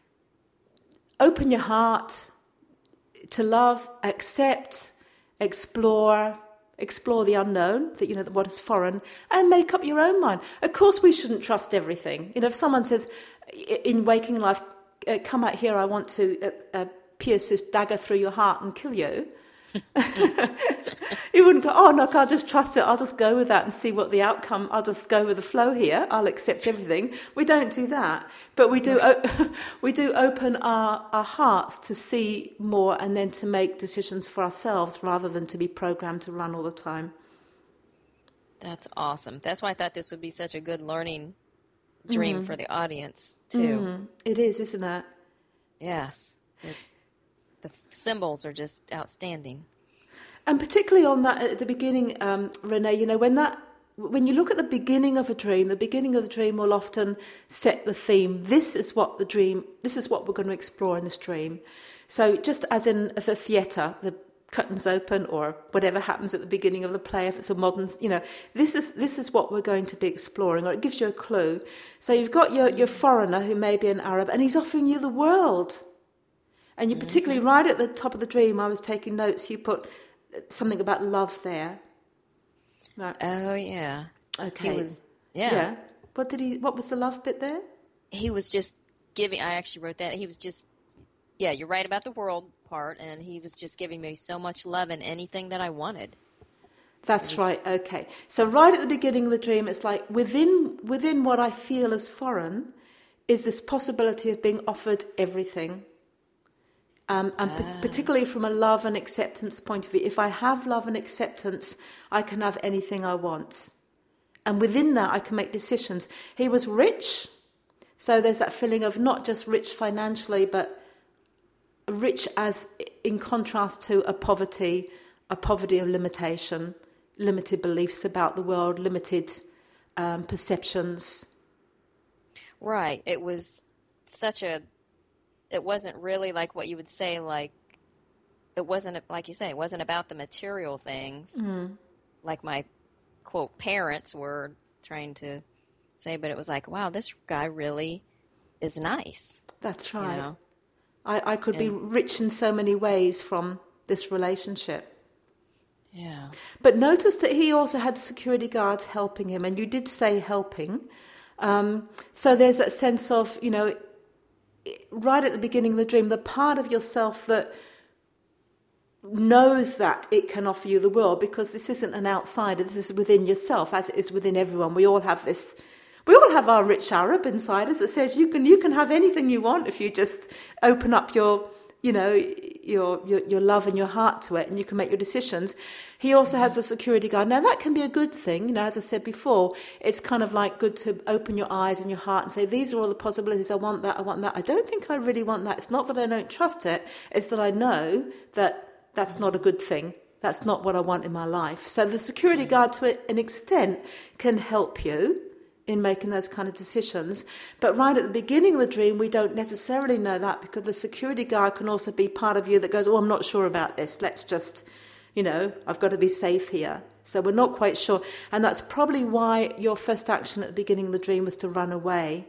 open your heart to love, accept, explore, explore the unknown, that you know what is foreign, and make up your own mind. Of course, we shouldn't trust everything. You know, if someone says in waking life, uh, "Come out here, I want to." Uh, uh, pierce this dagger through your heart and kill you. You wouldn't go, oh, look, I'll just trust it. I'll just go with that and see what the outcome, I'll just go with the flow here. I'll accept everything. We don't do that. But we do o- we do open our, our hearts to see more and then to make decisions for ourselves rather than to be programmed to run all the time. That's awesome. That's why I thought this would be such a good learning dream mm. for the audience, too. Mm. It is, isn't it? Yes. It's the symbols are just outstanding. And particularly on that at the beginning, um, Renee, you know, when that when you look at the beginning of a dream, the beginning of the dream will often set the theme. This is what the dream, this is what we're going to explore in this dream. So just as in the theatre, the curtains open or whatever happens at the beginning of the play, if it's a modern, you know, this is this is what we're going to be exploring, or it gives you a clue. So you've got your, your foreigner who may be an Arab, and he's offering you the world. And you particularly, right at the top of the dream, I was taking notes, you put something about love there. Right. Oh, yeah. Okay. He was, yeah. Yeah. What did he, what was the love bit there? He was just giving, I actually wrote that, he was just, yeah, you're right about the world part, and he was just giving me so much love and anything that I wanted. That's right, okay. So right at the beginning of the dream, it's like within within what I feel as foreign is this possibility of being offered everything. Um, and ah. p- particularly from a love and acceptance point of view. If I have love and acceptance, I can have anything I want. And within that, I can make decisions. He was rich, so there's that feeling of not just rich financially, but rich as in contrast to a poverty, a poverty of limitation, limited beliefs about the world, limited um, perceptions, Right. It was such a, it wasn't really like what you would say, like, it wasn't, like you say, it wasn't about the material things, Mm. like my, quote, parents were trying to say, but it was like, wow, this guy really is nice. That's You right. know? I, I could be And- rich in so many ways from this relationship. Yeah. But notice that he also had security guards helping him, and you did say helping. Um, so there's that sense of, you know, right at the beginning of the dream, the part of yourself that knows that it can offer you the world, because this isn't an outsider, this is within yourself, as it is within everyone. We all have this, we all have our rich Arab inside us that says you can you can have anything you want if you just open up your, you know, your, your your love and your heart to it, and you can make your decisions. He also has a security guard. Now that can be a good thing. You know, as I said before, it's kind of like good to open your eyes and your heart and say, these are all the possibilities. I want that. I want that. I don't think I really want that. It's not that I don't trust it. It's that I know that that's not a good thing. That's not what I want in my life. So the security guard, to an extent, can help you in making those kind of decisions. But right at the beginning of the dream, we don't necessarily know that, because the security guard can also be part of you that goes, oh, I'm not sure about this. Let's just, you know, I've got to be safe here. So we're not quite sure. And that's probably why your first action at the beginning of the dream was to run away.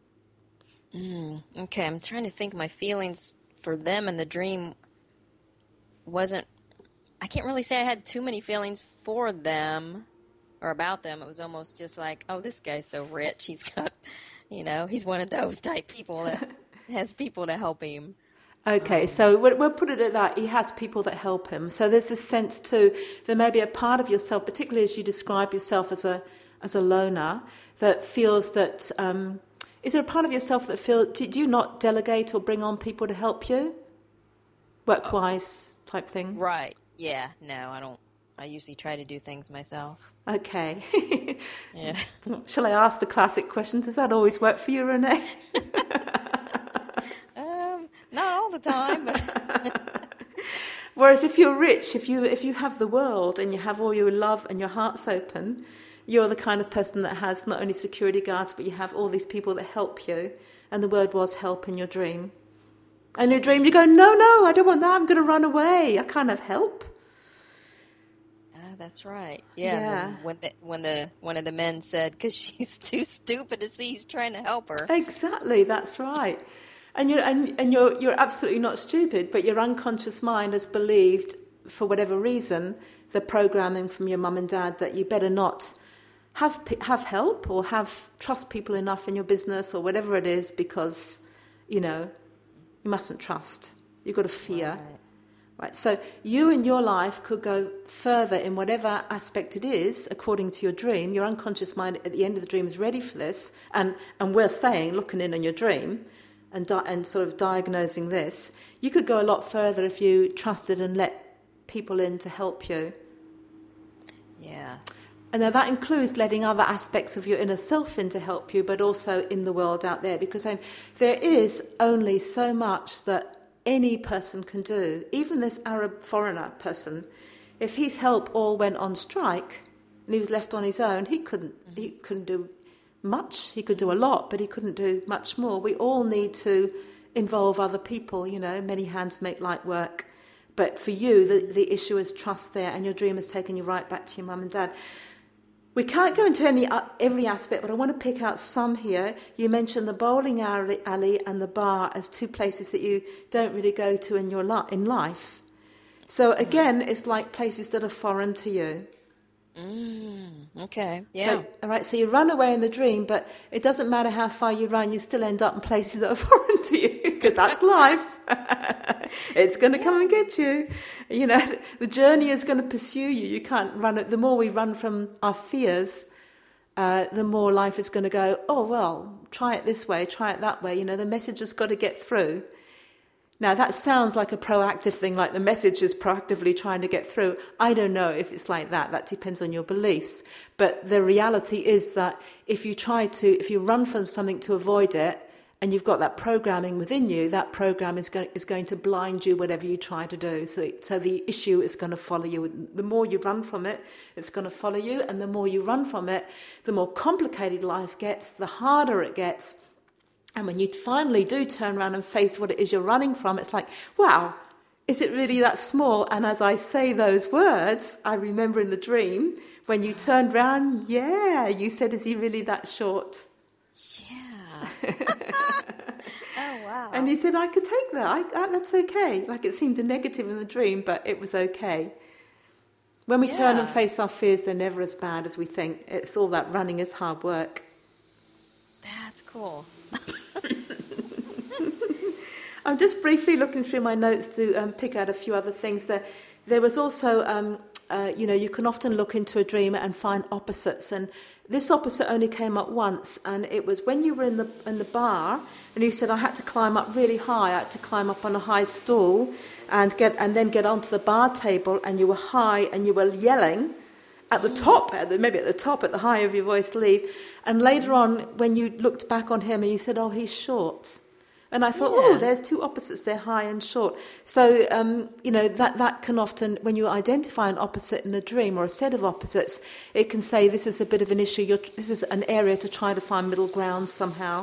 Mm, okay, I'm trying to think. My feelings for them in the dream wasn't, I can't really say I had too many feelings for them or about them. It was almost just like, oh, this guy's so rich. He's got, you know, he's one of those type people that has people to help him. Okay, Um, so we'll, we'll put it at that. He has people that help him. So there's this sense too, there may be a part of yourself, particularly as you describe yourself as a as a loner, that feels that, um, is there a part of yourself that feels, do, do you not delegate or bring on people to help you? Work-wise type thing? Right. Yeah. No, I don't. I usually try to do things myself. Okay. Yeah. Shall I ask the classic question? Does that always work for you, Renee? Um, not all the time, but Whereas if you're rich, if you if you have the world and you have all your love and your heart's open, you're the kind of person that has not only security guards, but you have all these people that help you. And the word was help in your dream. And in your dream you go, no, no, I don't want that. I'm going to run away. I can't have help. Ah, that's right. Yeah. Yeah. When, when the when the one of the men said, because she's too stupid to see he's trying to help her. Exactly, that's right. And you're and, and you're you're absolutely not stupid, but your unconscious mind has believed, for whatever reason, the programming from your mum and dad that you better not have have help or have trust people enough in your business or whatever it is, because, you know, you mustn't trust. You've got to fear. Right. Right, so you in your life could go further in whatever aspect it is, according to your dream. Your unconscious mind at the end of the dream is ready for this, and, and we're saying, looking in on your dream, and di- and sort of diagnosing this. You could go a lot further if you trusted and let people in to help you. Yeah. And now that includes letting other aspects of your inner self in to help you, but also in the world out there, because then there is only so much that any person can do. Even this Arab foreigner person, if his help all went on strike and he was left on his own, he couldn't he couldn't do much. He could do a lot, but he couldn't do much more. We all need to involve other people, you know, many hands make light work. But for you, the, the issue is trust there, and your dream has taken you right back to your mum and dad. We can't go into any uh, every aspect, but I want to pick out some here. You mentioned the bowling alley, alley and the bar as two places that you don't really go to in your li- in life. So again, it's like places that are foreign to you. Mm, okay. Yeah. So, all right, so you run away in the dream, but it doesn't matter how far you run, you still end up in places that are foreign to you, because that's life. It's going to come and get you. You know, the journey is going to pursue you. You can't run it. The more we run from our fears, uh, the more life is going to go, oh, well, try it this way, try it that way. You know, the message has got to get through. Now, that sounds like a proactive thing, like the message is proactively trying to get through. I don't know if it's like that. That depends on your beliefs. But the reality is that if you try to, if you run from something to avoid it, and you've got that programming within you, that program is going, is going to blind you whatever you try to do. So, so the issue is going to follow you. The more you run from it, it's going to follow you. And the more you run from it, the more complicated life gets, the harder it gets, And when you finally do turn around and face what it is you're running from, it's like, wow, is it really that small? And as I say those words, I remember in the dream, when you turned round, yeah, you said, is he really that short? Yeah. Oh, wow. And he said, I could take that. I, I, that's okay. Like it seemed a negative in the dream, but it was okay. When we Yeah. turn and face our fears, they're never as bad as we think. It's all that running is hard work. That's cool. I'm just briefly looking through my notes to um, pick out a few other things. There, there was also, um, uh, you know, you can often look into a dream and find opposites. And this opposite only came up once, and it was when you were in the in the bar, and you said I had to climb up really high. I had to climb up on a high stool, and get and then get onto the bar table. And you were high, and you were yelling at the top, at the, maybe at the top, at the high of your voice, leave. And later on, when you looked back on him, and you said, "Oh, he's short." And I thought, Yeah. oh, there's two opposites there, high and short. So, um, you know, that, that can often, when you identify an opposite in a dream or a set of opposites, it can say this is a bit of an issue. You're, this is an area to try to find middle ground somehow.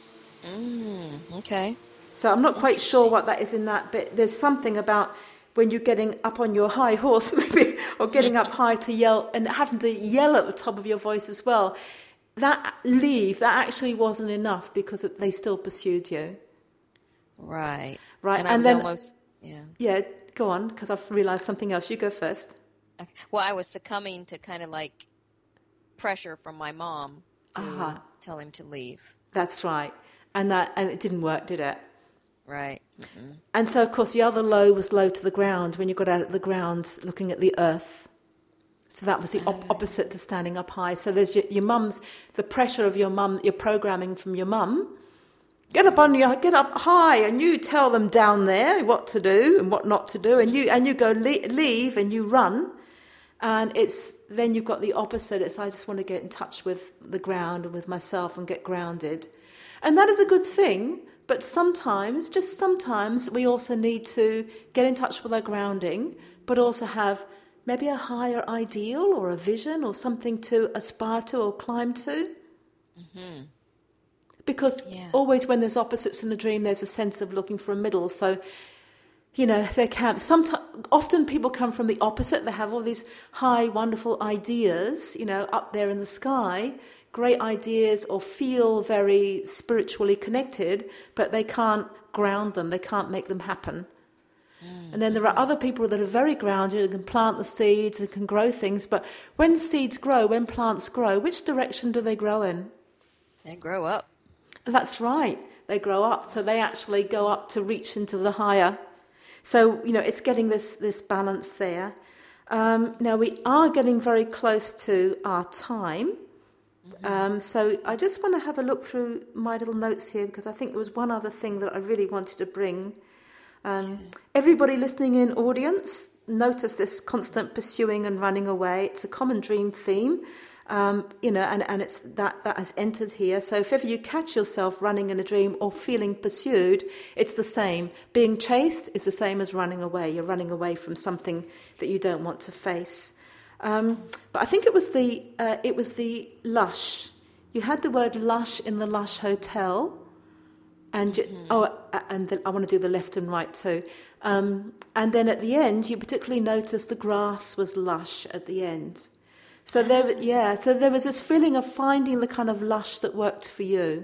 Mm, okay. So I'm not quite sure what that is in that, but there's something about when you're getting up on your high horse, maybe, or getting up high to yell and having to yell at the top of your voice as well. That leave, that actually wasn't enough because they still pursued you. Right. Right, And, I and was then- almost, yeah. Yeah, go on, because I've realised something else. You go first. Okay. Well, I was succumbing to kind of like pressure from my mom to Uh-huh. tell him to leave. That's right. And that and it didn't work, did it? Right. Mm-mm. And so, of course, the other low was low to the ground when you got out at the ground looking at the earth. So that was the op- opposite to standing up high. So there's your, your mum's, the pressure of your mum, your programming from your mum. Get up on your, get up high, and you tell them down there what to do and what not to do, and you and you go le- leave and you run, and it's then you've got the opposite. It's I just want to get in touch with the ground and with myself and get grounded, and that is a good thing. But sometimes, just sometimes, we also need to get in touch with our grounding, but also have maybe a higher ideal or a vision or something to aspire to or climb to. Mm-hmm. Because Yeah. always when there's opposites in a dream, there's a sense of looking for a middle. So, you know, there can sometimes often people come from the opposite. They have all these high, wonderful ideas, you know, up there in the sky, great ideas, or feel very spiritually connected, but they can't ground them. They can't make them happen. Mm. And then there are other people that are very grounded and can plant the seeds and can grow things. But when seeds grow, when plants grow, which direction do they grow in? They grow up. That's right. They grow up, so they actually go up to reach into the higher. So, you know, it's getting this, this balance there. Um, now, we are getting very close to our time. Mm-hmm. Um, so I just want to have a look through my little notes here because I think there was one other thing that I really wanted to bring. Um, everybody listening in audience, notice this constant pursuing and running away. It's a common dream theme. Um, you know, and, and it's that, that has entered here. So if ever you catch yourself running in a dream or feeling pursued, it's the same. Being chased is the same as running away. You're running away from something that you don't want to face. Um, but I think it was the uh, it was the lush. You had the word lush in the Lush Hotel, and you, mm-hmm. oh, and the, I want to do the left and right too. Um, and then at the end, you particularly noticed the grass was lush at the end. So there, yeah. So there was this feeling of finding the kind of lush that worked for you.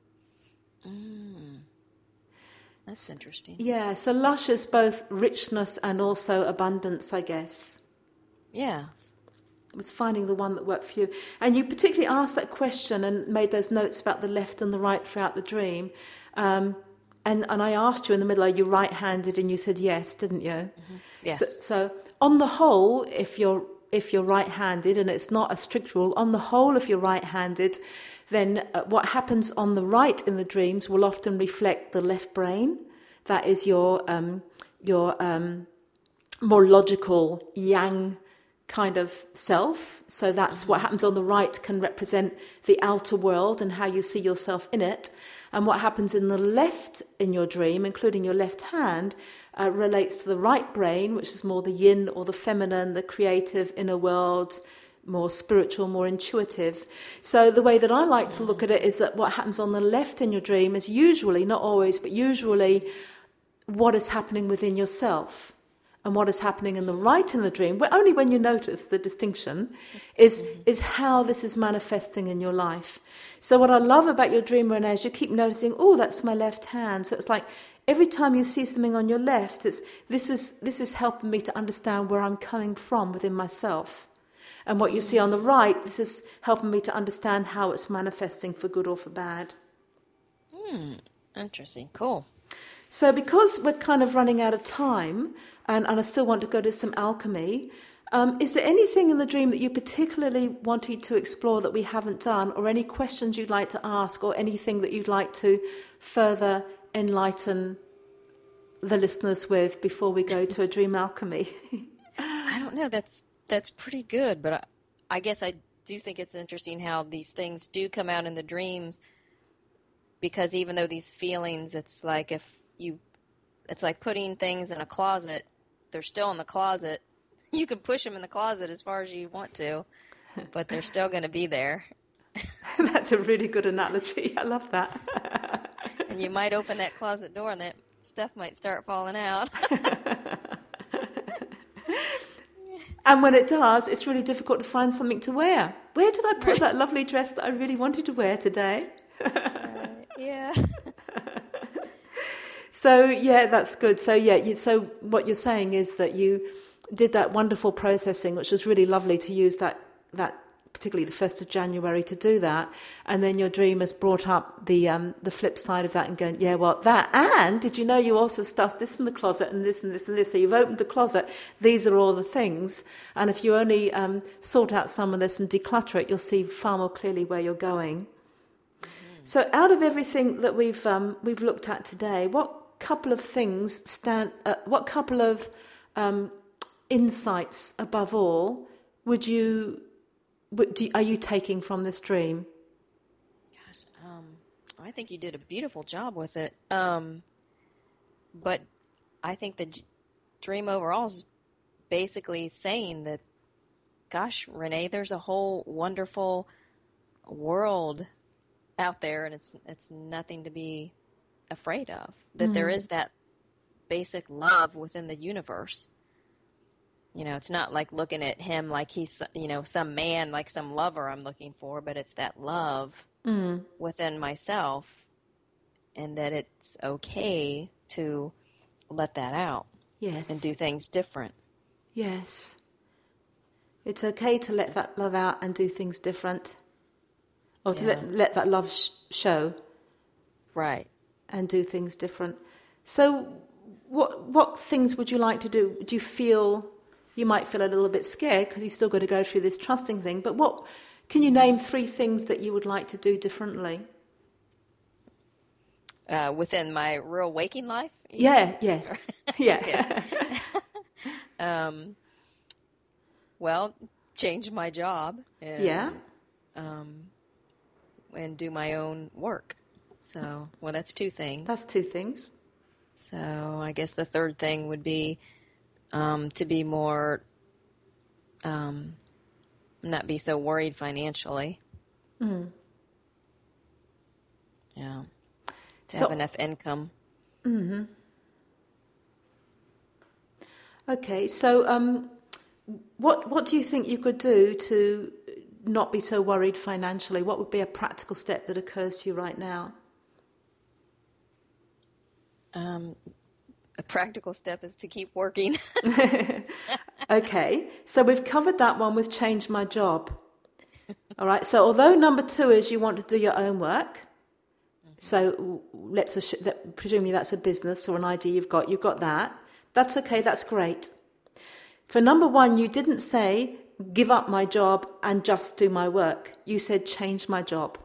Mm. That's interesting. Yeah. So lush is both richness and also abundance, I guess. Yeah. It was finding the one that worked for you, and you particularly asked that question and made those notes about the left and the right throughout the dream. Um, and and I asked you in the middle, are you right-handed? And you said yes, didn't you? Mm-hmm. Yes. So, so on the whole, if you're if you're right-handed, and it's not a strict rule, on the whole, if you're right-handed, then uh, what happens on the right in the dreams will often reflect the left brain. That is your um, your um, more logical yang kind of self. So that's mm-hmm. what happens on the right can represent the outer world and how you see yourself in it. And what happens in the left in your dream, including your left hand, uh, relates to the right brain, which is more the yin or the feminine, the creative inner world, more spiritual, more intuitive. So the way that I like to look at it is that what happens on the left in your dream is usually, not always, but usually what is happening within yourself. And what is happening in the right in the dream, but only when you notice the distinction, is, mm-hmm. is how this is manifesting in your life. So what I love about your dream, Renee, is you keep noticing, oh, that's my left hand. So it's like every time you see something on your left, it's this is this is helping me to understand where I'm coming from within myself. And what you see on the right, this is helping me to understand how it's manifesting for good or for bad. Hmm, interesting, cool. So because we're kind of running out of time, and, and I still want to go to some alchemy, um, is there anything in the dream that you particularly wanted to explore that we haven't done, or any questions you'd like to ask, or anything that you'd like to further enlighten the listeners with before we go to a dream alchemy? I don't know. That's that's pretty good, but I, I guess I do think it's interesting how these things do come out in the dreams, because even though these feelings, it's like if you, it's like putting things in a closet. They're still in the closet. You can push them in the closet as far as you want to, but they're still going to be there. That's a really good analogy. I love that. And you might open that closet door and that stuff might start falling out. And when it does, it's really difficult to find something to wear. Where did I put right. that lovely dress that I really wanted to wear today? uh, yeah. So, yeah, that's good. So, yeah, you, so what you're saying is that you did that wonderful processing, which was really lovely to use that, that particularly the first of January to do that. And then your dream has brought up the um, the flip side of that and going, yeah, well, that. And did you know you also stuffed this in the closet and this and this and this? So you've opened the closet. These are all the things. And if you only um, sort out some of this and declutter it, you'll see far more clearly where you're going. Mm-hmm. So out of everything that we've um, we've looked at today, what couple of things stand, uh, what couple of um, insights above all would you, would, do, are you taking from this dream? Gosh, um, I think you did a beautiful job with it. Um, but I think the d- dream overall is basically saying that, gosh, Renee, there's a whole wonderful world out there, and it's it's nothing to be afraid of, that mm. there is that basic love within the universe. You know, it's not like looking at him like he's, you know, some man, like some lover I'm looking for, but it's that love mm. within myself, and that it's okay to let that out. Yes. And do things different. Yes. It's okay to let that love out and do things different, or to yeah. let, let that love sh- show. Right. And do things different. So what what things would you like to do? Do you feel, you might feel a little bit scared because you've still got to go through this trusting thing, but what, can you name three things that you would like to do differently? Uh, within my real waking life? Yeah, yes. Yeah. um, well, change my job. And, yeah. Um, and do my own work. So, well, that's two things. That's two things. So, I guess the third thing would be um, to be more, um, not be so worried financially. Mm. Yeah. To so, have enough income. Mm-hmm. Okay, so um, what what do you think you could do to not be so worried financially? What would be a practical step that occurs to you right now? Um, a practical step is to keep working. Okay, so we've covered that one with change my job. All right, so although number two is you want to do your own work, mm-hmm. so let's assume that presumably that's a business or an idea you've got, you've got that. That's okay, that's great. For number one, you didn't say, give up my job and just do my work. You said, change my job.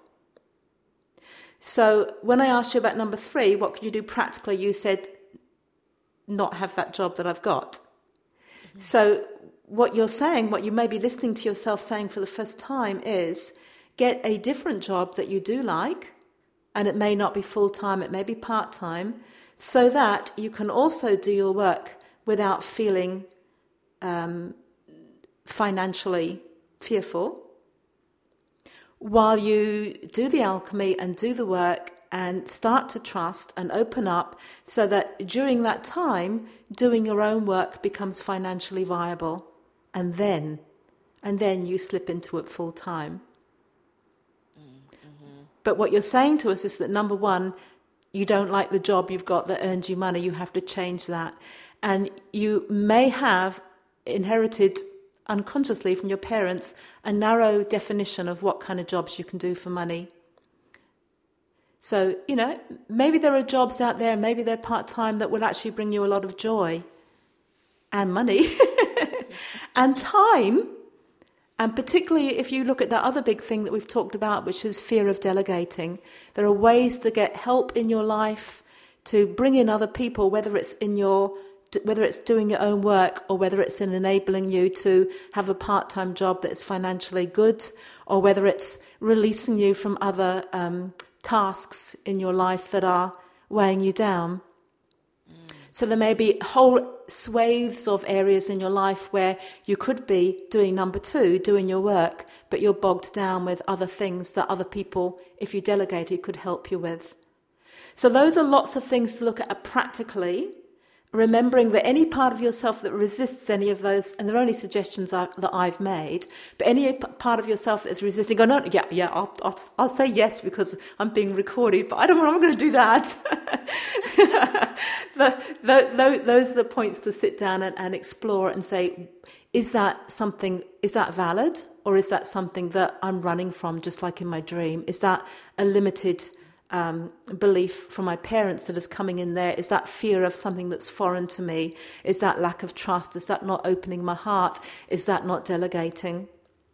So when I asked you about number three, what could you do practically? You said, not have that job that I've got. Mm-hmm. So what you're saying, what you may be listening to yourself saying for the first time is, get a different job that you do like, and it may not be full-time, it may be part-time, so that you can also do your work without feeling um, financially fearful, while you do the alchemy and do the work and start to trust and open up, so that during that time, doing your own work becomes financially viable. And then, and then you slip into it full time. Mm-hmm. But what you're saying to us is that, number one, you don't like the job you've got that earns you money. You have to change that. And you may have inherited unconsciously from your parents a narrow definition of what kind of jobs you can do for money. So, you know, maybe there are jobs out there, maybe they're part-time, that will actually bring you a lot of joy and money and time. And particularly if you look at that other big thing that we've talked about, which is fear of delegating. There are ways to get help in your life, to bring in other people, whether it's in your whether it's doing your own work, or whether it's in enabling you to have a part-time job that's financially good, or whether it's releasing you from other um, tasks in your life that are weighing you down. Mm. So there may be whole swathes of areas in your life where you could be doing number two, doing your work, but you're bogged down with other things that other people, if you delegated, could help you with. So those are lots of things to look at practically, remembering that any part of yourself that resists any of those, and they're only suggestions I, that I've made, but any p- part of yourself that is resisting, go, no, yeah, yeah, I'll, I'll, I'll say yes because I'm being recorded, but I don't know I'm going to do that. the, the, the, those are the points to sit down and, and explore and say, is that something, is that valid? Or is that something that I'm running from, just like in my dream? Is that a limited Um, belief from my parents that is coming in there? Is that fear of something that's foreign to me? Is that lack of trust? Is that not opening my heart? Is that not delegating?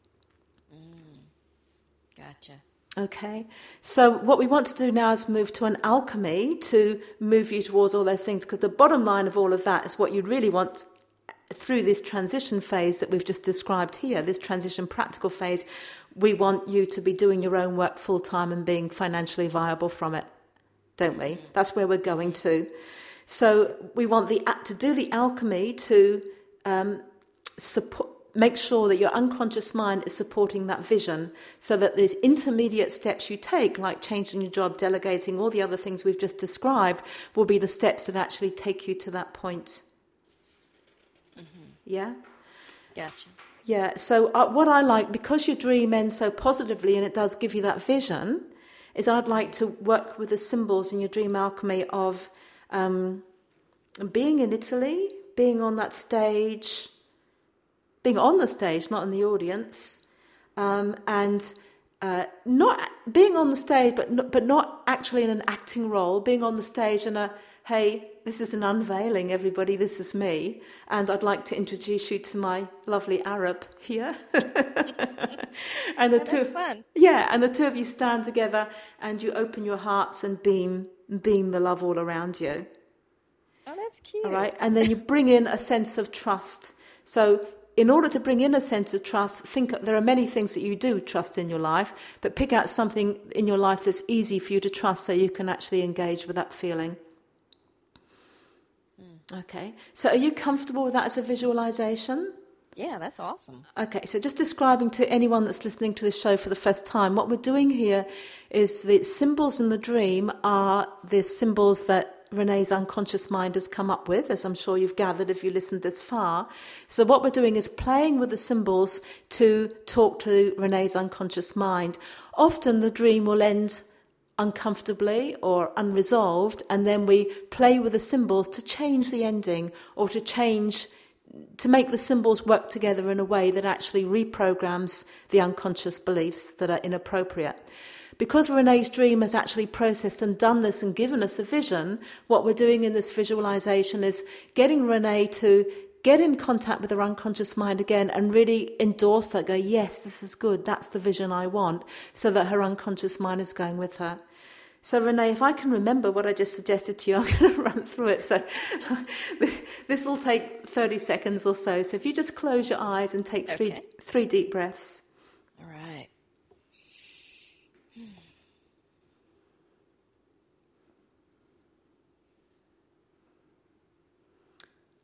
Mm. Gotcha. Okay. So what we want to do now is move to an alchemy to move you towards all those things, because the bottom line of all of that is what you really want through this transition phase that we've just described here, this transition practical phase. We want you to be doing your own work full time and being financially viable from it, don't we? That's where we're going to. So we want the to do the alchemy to um, support, make sure that your unconscious mind is supporting that vision, so that these intermediate steps you take, like changing your job, delegating, all the other things we've just described, will be the steps that actually take you to that point. Mm-hmm. Yeah? Gotcha. Yeah, so uh, what I like, because your dream ends so positively and it does give you that vision, is I'd like to work with the symbols in your dream alchemy of um, being in Italy, being on that stage, being on the stage, not in the audience, um, and uh, not being on the stage, but not, but not actually in an acting role, being on the stage in a, hey, this is an unveiling, everybody, this is me, and I'd like to introduce you to my lovely Arab here. and the oh, two, that's fun. Yeah, and the two of you stand together and you open your hearts and beam, beam the love all around you. Oh, that's cute. All right, and then you bring in a sense of trust. So in order to bring in a sense of trust, think there are many things that you do trust in your life, but pick out something in your life that's easy for you to trust so you can actually engage with that feeling. Okay, so are you comfortable with that as a visualization? Yeah, that's awesome. Okay, so just describing to anyone that's listening to this show for the first time, what we're doing here is the symbols in the dream are the symbols that Renee's unconscious mind has come up with, as I'm sure you've gathered if you listened this far. So what we're doing is playing with the symbols to talk to Renee's unconscious mind. Often the dream will end uncomfortably or unresolved, and then we play with the symbols to change the ending, or to change, to make the symbols work together in a way that actually reprograms the unconscious beliefs that are inappropriate. Because Renee's dream has actually processed and done this and given us a vision, what we're doing in this visualization is getting Renee to get in contact with her unconscious mind again and really endorse that, go, yes, this is good, that's the vision I want, so that her unconscious mind is going with her. So Renee, if I can remember what I just suggested to you, I'm going to run through it. So this will take thirty seconds or so. So if you just close your eyes and take three Okay. three deep breaths. All right.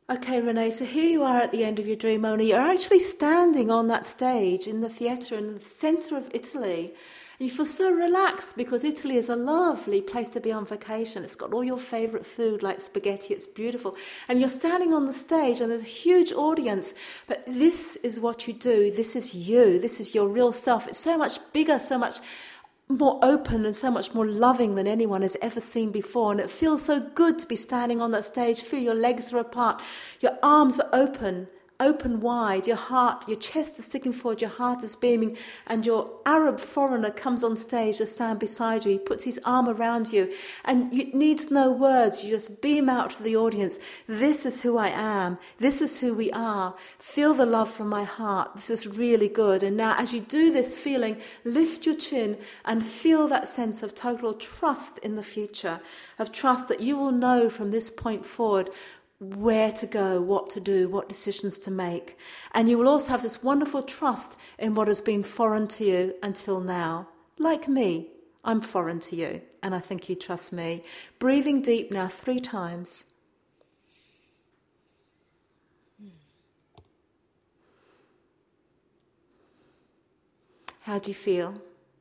Okay, Renee, so here you are at the end of your dream, Mona. You're actually standing on that stage in the theatre in the centre of Italy. And you feel so relaxed because Italy is a lovely place to be on vacation. It's got all your favourite food like spaghetti. It's beautiful. And you're standing on the stage and there's a huge audience. But this is what you do. This is you. This is your real self. It's so much bigger, so much more open and so much more loving than anyone has ever seen before. And it feels so good to be standing on that stage. Feel your legs are apart. Your arms are open. Open wide, your heart, your chest is sticking forward, your heart is beaming, and your Arab foreigner comes on stage to stand beside you. He puts his arm around you, and it needs no words. You just beam out to the audience. This is who I am. This is who we are. Feel the love from my heart. This is really good. And now, as you do this feeling, lift your chin and feel that sense of total trust in the future, of trust that you will know from this point forward where to go, what to do, what decisions to make. And you will also have this wonderful trust in what has been foreign to you until now. Like me, I'm foreign to you, and I think you trust me. Breathing deep now three times. How do you feel?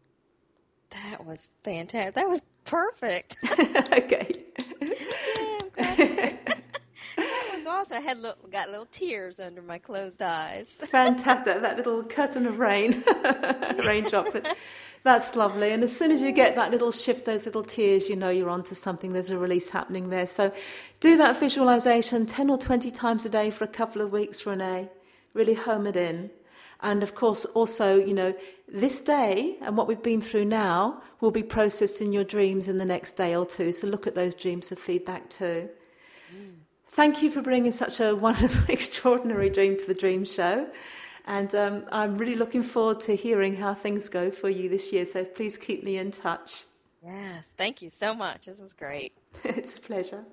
That was fantastic. That was perfect. Okay. Yeah, I'm glad. Also, I had little, got little tears under my closed eyes. Fantastic, that little curtain of rain, rain droplets. That's lovely. And as soon as you get that little shift, those little tears, you know you're onto something. There's a release happening there. So do that visualization ten or twenty times a day for a couple of weeks, Renee. Really home it in. And of course, also, you know, this day and what we've been through now will be processed in your dreams in the next day or two. So look at those dreams for feedback too. Mm. Thank you for bringing such a wonderful, extraordinary dream to the Dream Show. And um, I'm really looking forward to hearing how things go for you this year. So please keep me in touch. Yes, thank you so much. This was great. It's a pleasure.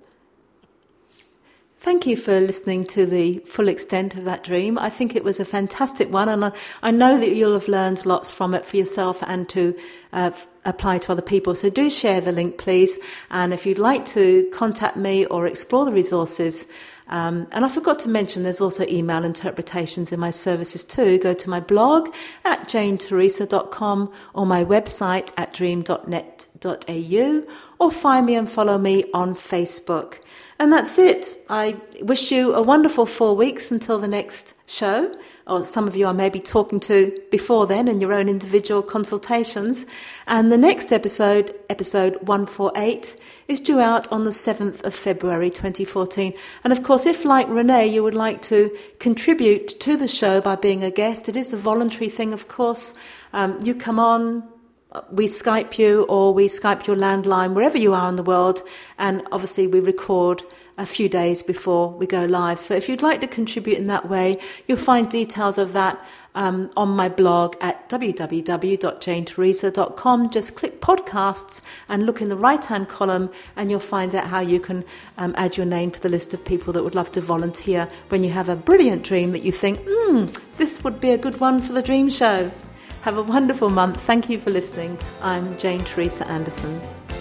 Thank you for listening to the full extent of that dream. I think it was a fantastic one, and I, I know that you'll have learned lots from it for yourself and to uh, f- apply to other people. So do share the link, please. And if you'd like to contact me or explore the resources, um, and I forgot to mention there's also email interpretations in my services too. Go to my blog at jane teresa dot com or my website at dream dot net dot a u, or find me and follow me on Facebook. And that's it. I wish you a wonderful four weeks until the next show, or some of you I may be talking to before then in your own individual consultations. And the next episode, episode one forty-eight, is due out on the seventh of February twenty fourteen. And of course, if like Renee, you would like to contribute to the show by being a guest, it is a voluntary thing, of course. Um, you come on, we Skype you, or we Skype your landline, wherever you are in the world, and obviously we record a few days before we go live. So if you'd like to contribute in that way, you'll find details of that um, on my blog at w w w dot jane teresa dot com. Just click podcasts and look in the right-hand column, and you'll find out how you can um, add your name to the list of people that would love to volunteer when you have a brilliant dream that you think, hmm, this would be a good one for the Dream Show. Have a wonderful month. Thank you for listening. I'm Jane Teresa Anderson.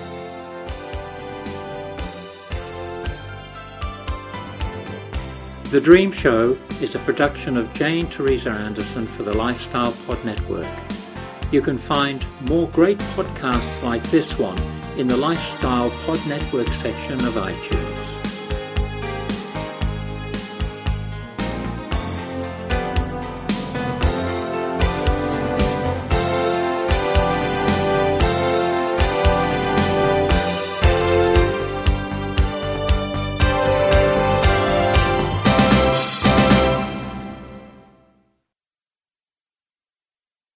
The Dream Show is a production of Jane Teresa Anderson for the Lifestyle Pod Network. You can find more great podcasts like this one in the Lifestyle Pod Network section of iTunes.